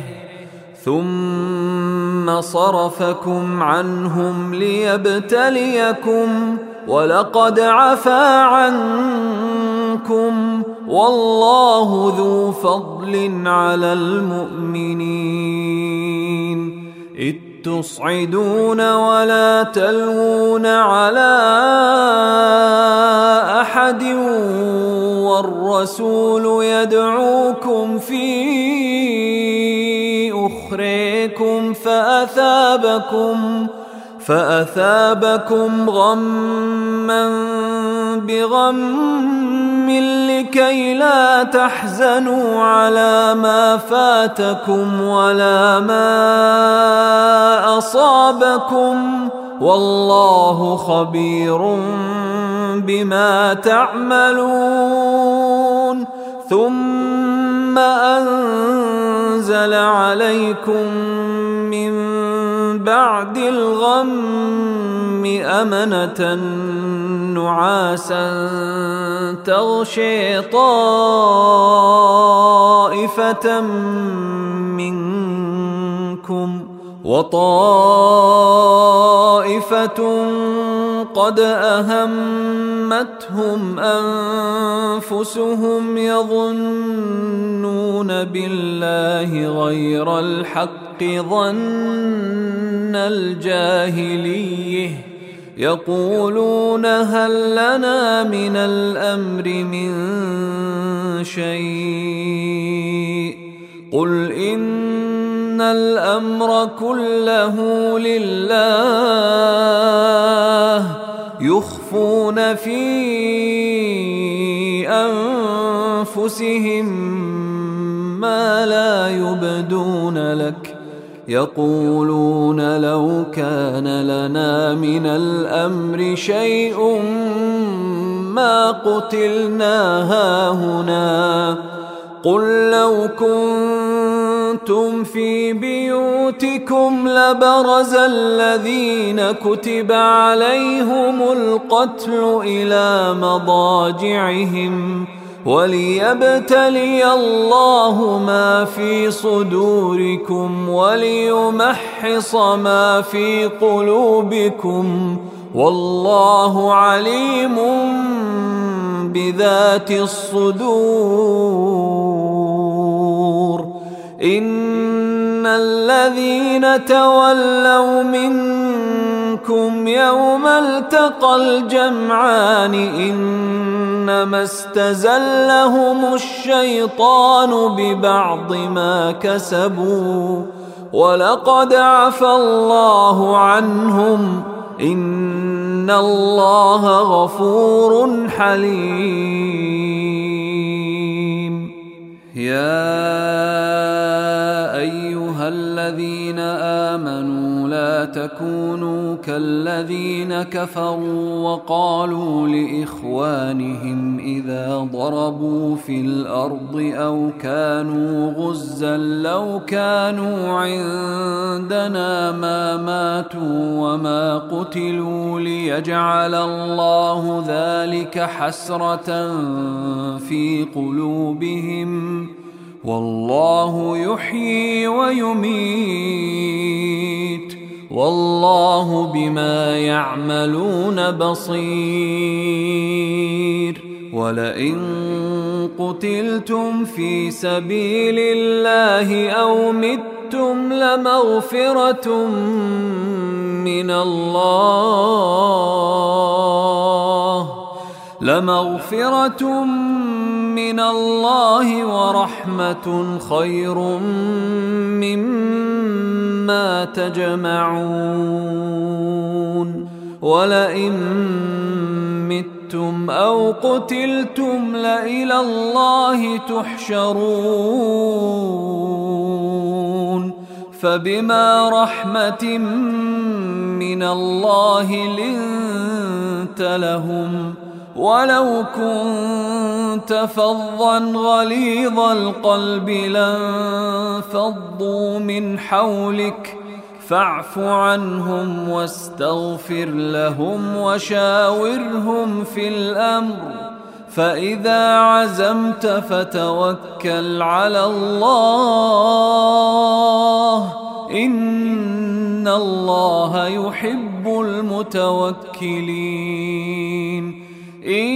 ثم صرفكم عنهم ليبتليكم ولقد عفا عنكم والله ذو فضل على المؤمنين. إذ تصعدون ولا تلوون على أحد والرسول يدعوكم في أخريكم فأثابكم فأثابكم غما بغم لكي لا تحزنوا على ما فاتكم ولا ما أصابكم والله خبير بما تعملون. ثم أنزل عليكم من بعد الغم أمنة نعاسا تغشي طائفة منكم وطائفة قد أهمتهم أنفسهم يظنون بالله غير الحق ظن الجاهلية يقولون هل لنا من الأمر من شيء قل إن الأمر كله لله يخفون في أنفسهم ما لا يبدون لك يقولون لو كان لنا من الأمر شيء ما قتلنا هاهنا قل لو كنتم في بيوتكم لبرز الذين كتب عليهم القتل إلى مضاجعهم وليبتلي الله ما في صدوركم وليمحص ما في قلوبكم والله عليم بذات الصدور إن الذين تولوا منكم يوم التقى الجمعان إنما استزلهم الشيطان ببعض ما كسبوا ولقد عفى الله عنهم إن الله غفور حليم يا أيها الذين آمنوا لا تكونوا كالذين كفروا وقالوا لإخوانهم إذا ضربوا في الأرض أو كانوا غزا لو كانوا عندنا ما ماتوا وما قتلوا ليجعل الله ذلك حسرة في قلوبهم والله يحيي ويميت والله بما يعملون بصير ولئن قتلتم في سبيل الله أو متم لمغفرة من الله لمغفرة من الله ورحمة خير مما تجمعون ولئن متم أو قتلتم لإلى الله تحشرون فبما رحمة من الله لنت لهم ولو كنت فظا غليظ القلب لانفضوا من حولك فاعف عنهم واستغفر لهم وشاورهم في الأمر فإذا عزمت فتوكل على الله إن الله يحب المتوكلين إن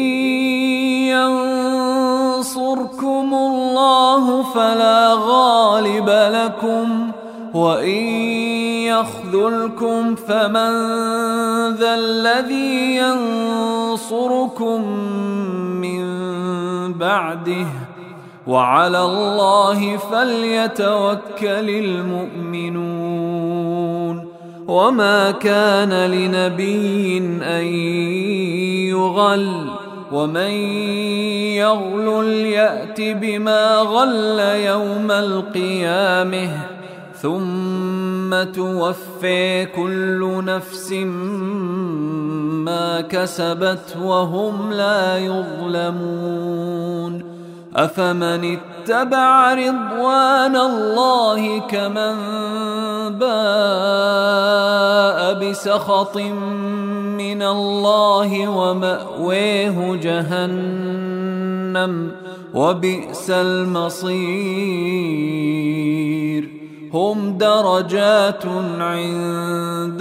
ينصركم الله فلا غالب لكم وإن يخذلكم فمن ذا الذي ينصركم من بعده وعلى الله فليتوكل المؤمنون وما كان لنبي أن يغل ومن يغل يأت بما غل يوم القيامة ثم توفي كل نفس ما كسبت وهم لا يظلمون أفمن اتبع رضوان الله كمن باء بسخط من الله ومأويه جهنم وبئس المصير هم درجات عند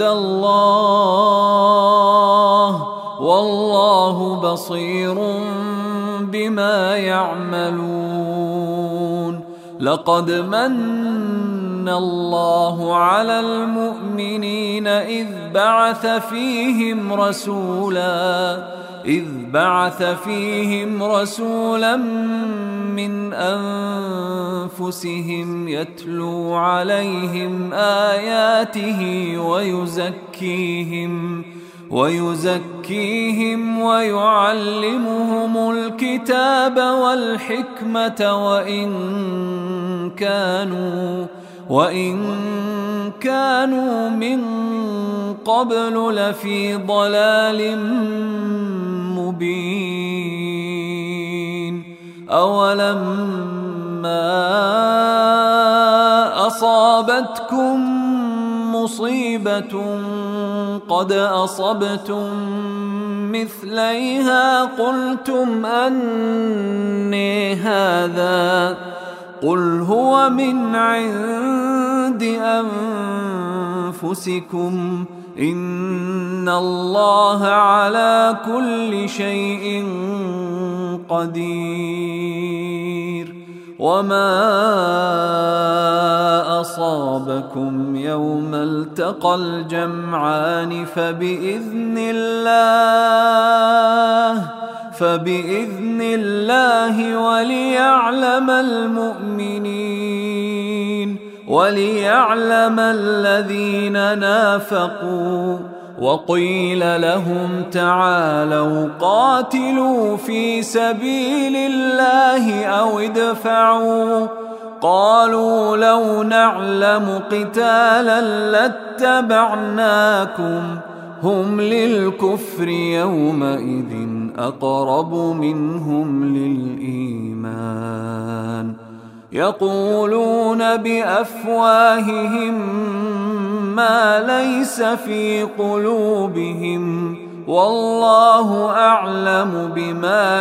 الله والله بصير بما يعملون لقد من الله على المؤمنين إذ بعث فيهم رسولا إذ بعث فيهم رسولا من أنفسهم يتلو عليهم آياته ويزكيهم ويزكيهم ويعلمهم الكتاب والحكمة وإن كانوا وإن كانوا من قبل لفي ضلال مبين أولما أصابتكم مصيبة قد أصبتم مثليها قلتم أنى هذا قل هو من عند أنفسكم إن الله على كل شيء قدير وما أصابكم يوم التقى الجمعان فبإذن الله فبإذن الله وليعلم المؤمنين وليعلم الذين نافقوا وقيل لهم تعالوا قاتلوا في سبيل الله أو ادفعوا قالوا لو نعلم قتالا لاتبعناكم هم للكفر يومئذ أقرب منهم للإيمان يقولون بأفواههم ما ليس في قلوبهم والله أعلم بما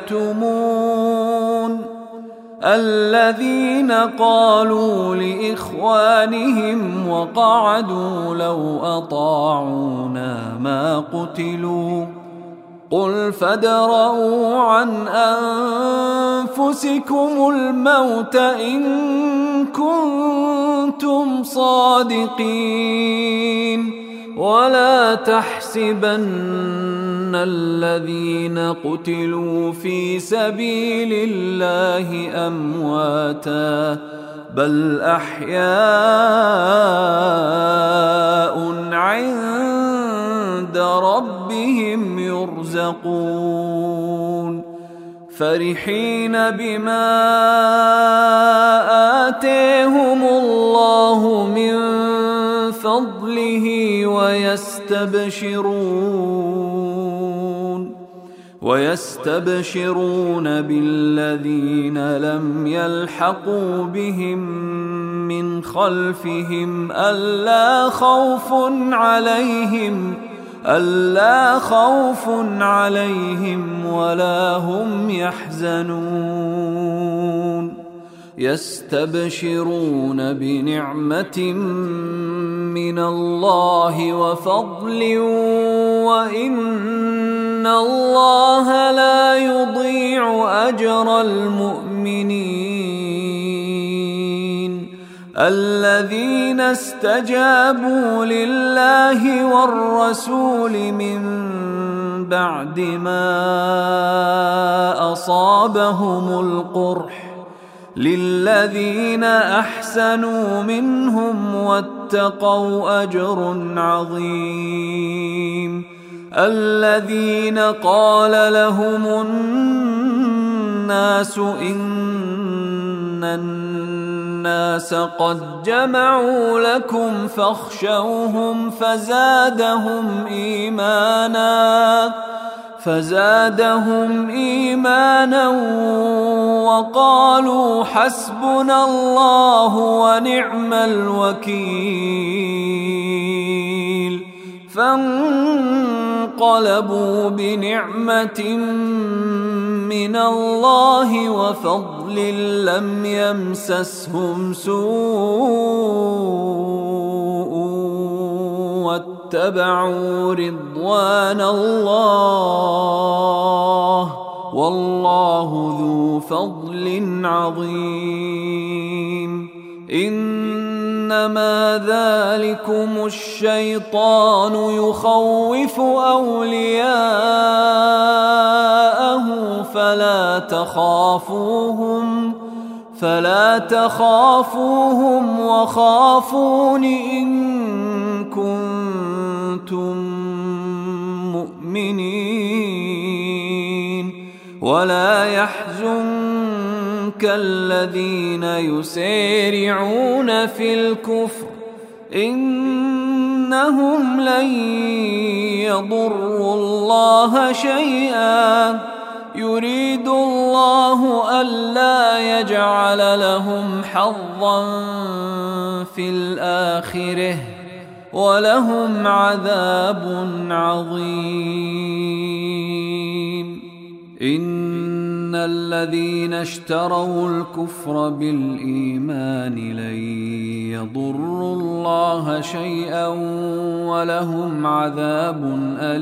يكتمون الذين قالوا لإخوانهم وقعدوا لو أطاعونا ما قتلوا قل فادرءوا عن أنفسكم الموت إن كنتم صادقين ولا تحسبن الذين قتلوا في سبيل الله أمواتا بل أحياء عند ربهم يرزقون فرحين بما آتيهم الله من فضله ويستبشرون ويستبشرون بالذين لم يلحقوا بهم من خلفهم ألا خوف عليهم ألا خوف عليهم ولا هم يحزنون يستبشرون بنعمة من الله وفضل وإن الله لا يضيع أجر المؤمنين الذين استجابوا لله والرسول من بعد ما أصابهم القرح للذين أحسنوا منهم واتقوا أجر عظيم الذين قال لهم الناس إن الناس قد جمعوا لكم فاخشوهم فزادهم إيمانا فزادهم إيمانا وقالوا حسبنا الله ونعم الوكيل. فانقلبوا بنعمة من الله وفضل لم يمسسهم سوء واتبعوا رضوان الله والله ذو فضل عظيم. إنما ذلكم الشيطان يخوف أولياءه فلا تخافوهم فلا تخافوهم وخافون إن كنتم مؤمنين. ولا يحزنك الذين يسارعون في الكفر إنهم لن يضروا الله شيئا يريد الله ألا يجعل لهم حظا في الآخرة ولهم عذاب عظيم. إن الذين اشتروا الكفر بالإيمان لن يضروا الله شيئا ولهم عذاب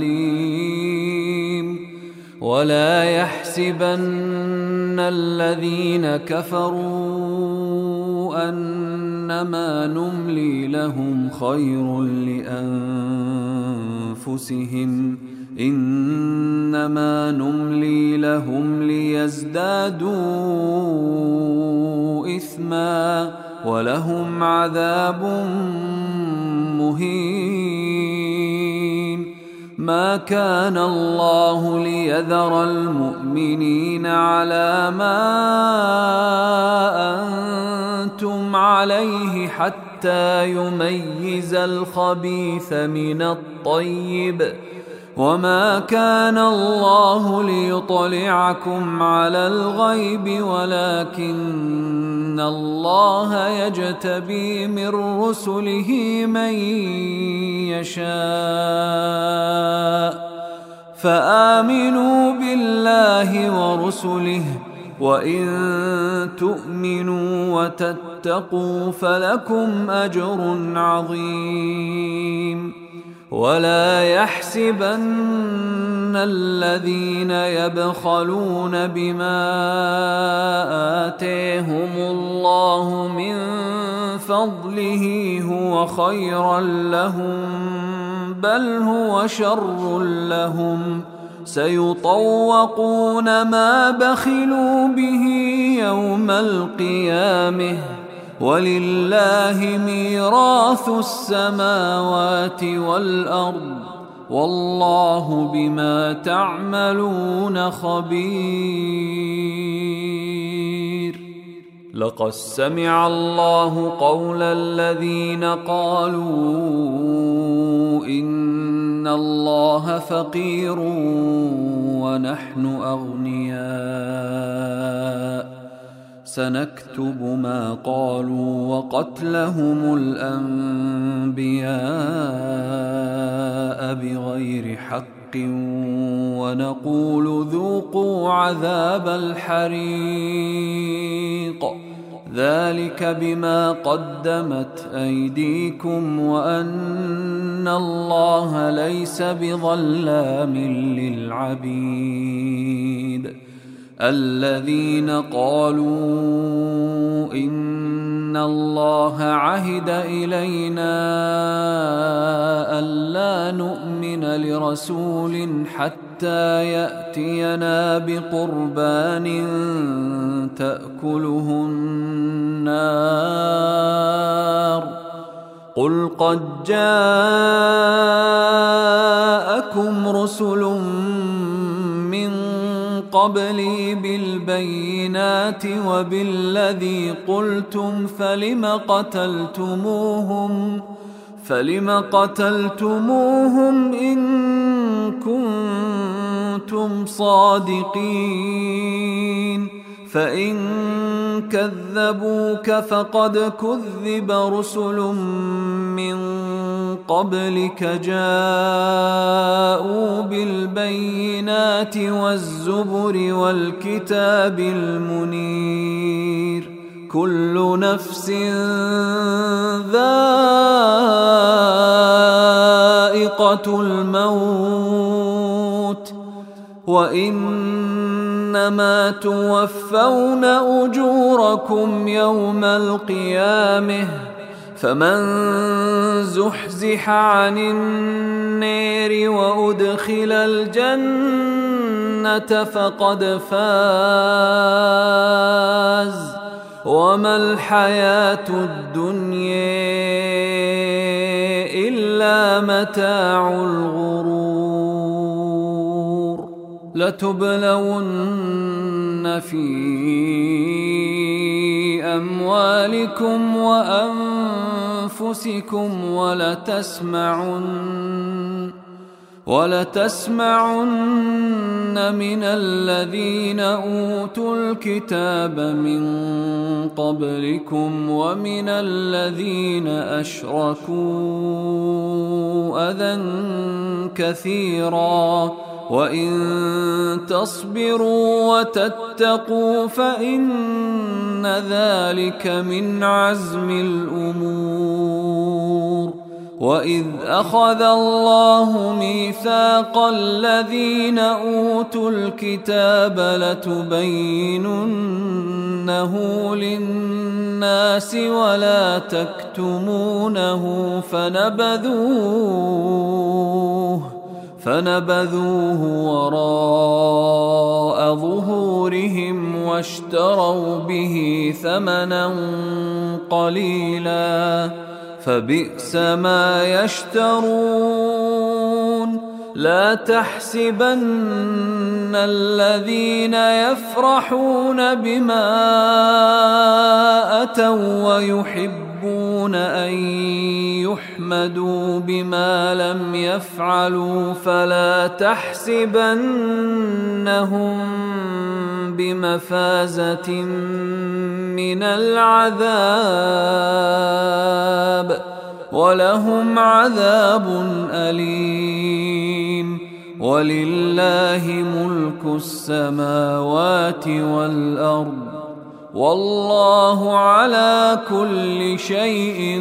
أليم. ولا يحسبن الذين كفروا أنما نملي لهم خير لأنفسهم إنما نملي لهم ليزدادوا إثما ولهم عذاب مهين. ما كان الله ليذر المؤمنين على ما أنتم عليه حتى يميز الخبيث من الطيب وما كان الله ليطلعكم على الغيب ولكن الله يجتبي من رسله من يشاء. فآمنوا بالله ورسله وإن تؤمنوا وتتقوا فلكم أجر عظيم. ولا يحسبن الذين يبخلون بما آتيهم الله من فضله هو خيرا لهم بل هو شر لهم سيطوقون ما بخلوا به يوم القيامة ولله ميراث السماوات والأرض والله بما تعملون خبير. لقد سمع الله قول الذين قالوا إن الله فقير ونحن أغنياء سنكتب ما قالوا وقتلهم الأنبياء بغير حق ونقول ذوقوا عذاب الحريق ذلك بما قدمت أيديكم وأن الله ليس بظلام للعبيد. الذين قالوا إن الله عهد إلينا ألا نؤمن لرسول حتى يأتينا بقربان تأكله النار قل قد جاءكم رسل من قبلي بالبينات وبالذي قلتم فلم قتلتموهم فلم قتلتموهم إن كنتم صادقين فإن كذبوك فقد كذب رسل من قبلك جاءوا بالبينات والزبر والكتاب المنير كل نفس ذائقة الموت وإنما توفون أجوركم يوم القيامة فمن زحزح عن النار وأدخل الجنة فقد فاز وما الحياة الدنيا إلا متاع الغرور لتبلون في أموالكم وأنفسكم ولتسمعن ولتسمعن من الذين أوتوا الكتاب من قبلكم ومن الذين أشركوا أذى كثيرا وإن تصبروا وتتقوا فإن ذلك من عزم الأمور وإذ أخذ الله ميثاق الذين أوتوا الكتاب لتبيننه للناس ولا تكتمونه فنبذوه فنبذوه وراء ظهورهم واشتروا به ثمنا قليلا فبئس ما يشترون لا تحسبن الذين يفرحون بما أتوا ويحبون أن يحمدوا بما لم يفعلوا فلا تحسبنهم بمفازة من العذاب ولهم عذاب أليم ولله ملك السماوات والأرض والله على كل شيء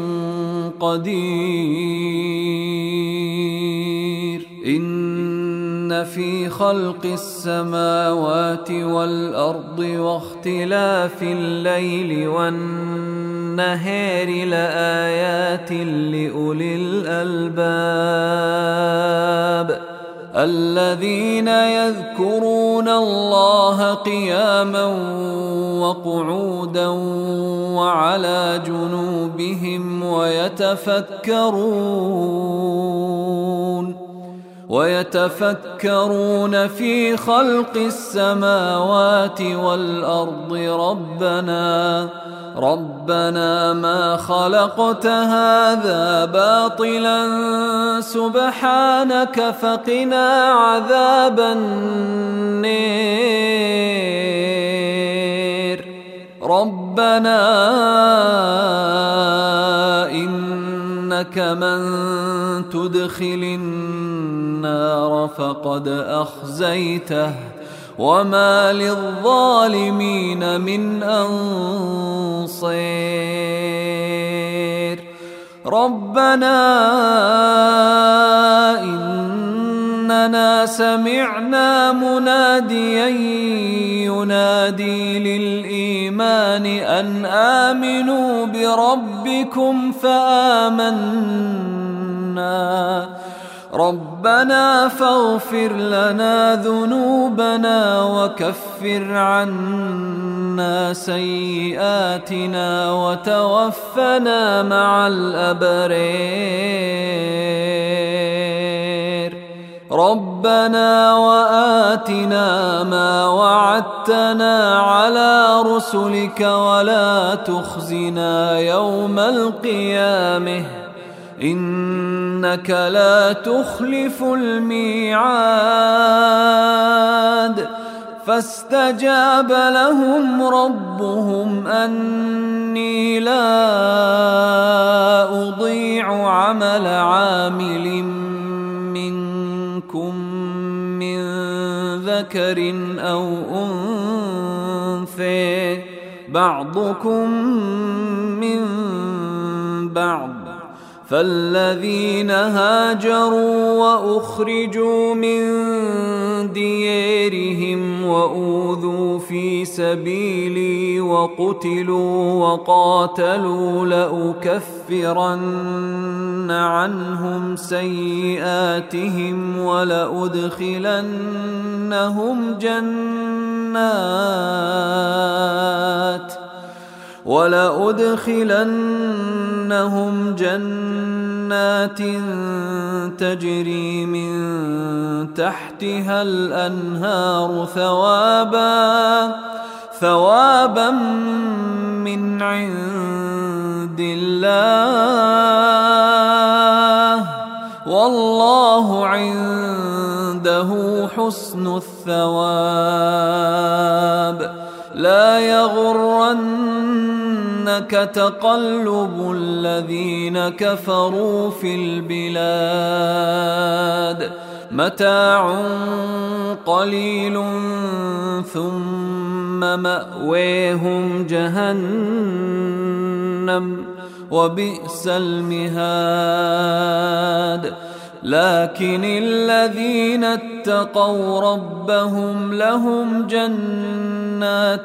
قدير إن في خلق السماوات والأرض واختلاف الليل والنهار لآيات لأولي الألباب الذين يذكرون الله قياما وقعودا وعلى جنوبهم ويتفكرون ويتفكرون في خلق السماوات والأرض ربنا ربنا ما خلقت هذا باطلا سبحانك فقنا عذاب النار ربنا إنك من تدخل النار فقد أخزيته وما للظالمين من أنصير ربنا إننا سمعنا مناديا ينادي للإيمان أن آمنوا بربكم فآمنا ربنا فاغفر لنا ذنوبنا وكفر عنا سيئاتنا وتوفنا مع الأبرار ربنا وآتنا ما وعدتنا على رسلك ولا تخزنا يوم القيامة إنك لا تخلف الميعاد. فاستجاب لهم ربهم أني لا أضيع عمل عامل منكم من ذكر أو أنثى بعضكم من بعض، فالذين هاجروا وأخرجوا من ديارهم وأوذوا في سبيلي وقتلوا وقاتلوا لأكفرن عنهم سيئاتهم ولأدخلنهم جنات ولأدخلنهم جنات تجري من تحتها الأنهار ثوابا ثوابا من عند الله، والله عنده حسن الثواب. لا يغرنك تقلب الذين كفروا في البلاد، متاع قليل ثم مأويهم جهنم وبئس المهاد. لكن الذين اتقوا ربهم لهم جنات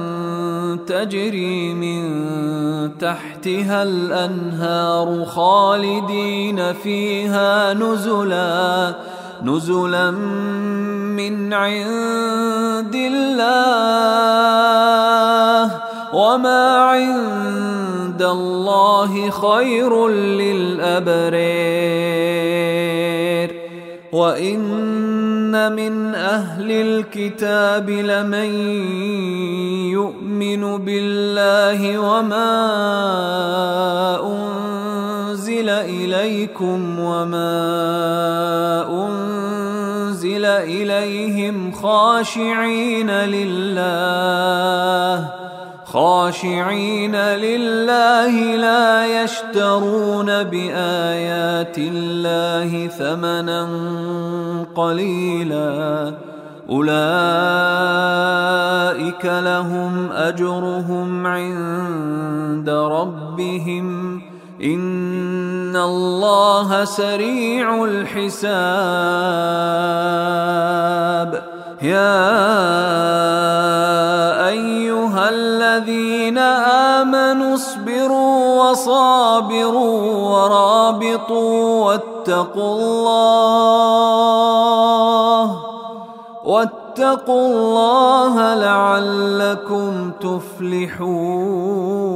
تجري من تحتها الأنهار خالدين فيها نزلا نزلا من عند الله، وما عند الله خير للأبرار. وإن من أهل الكتاب لمن يؤمن بالله وما أنزل إليكم وما أنزل إليهم خاشعين لله خاشعين لله لا يشترون بآيات الله ثمنا قليلا، أولئك لهم أجرهم عند ربهم إن الله سريع الحساب. يا أيها الذين آمنوا اصبروا وصابروا ورابطوا واتقوا الله واتقوا الله لعلكم تفلحون.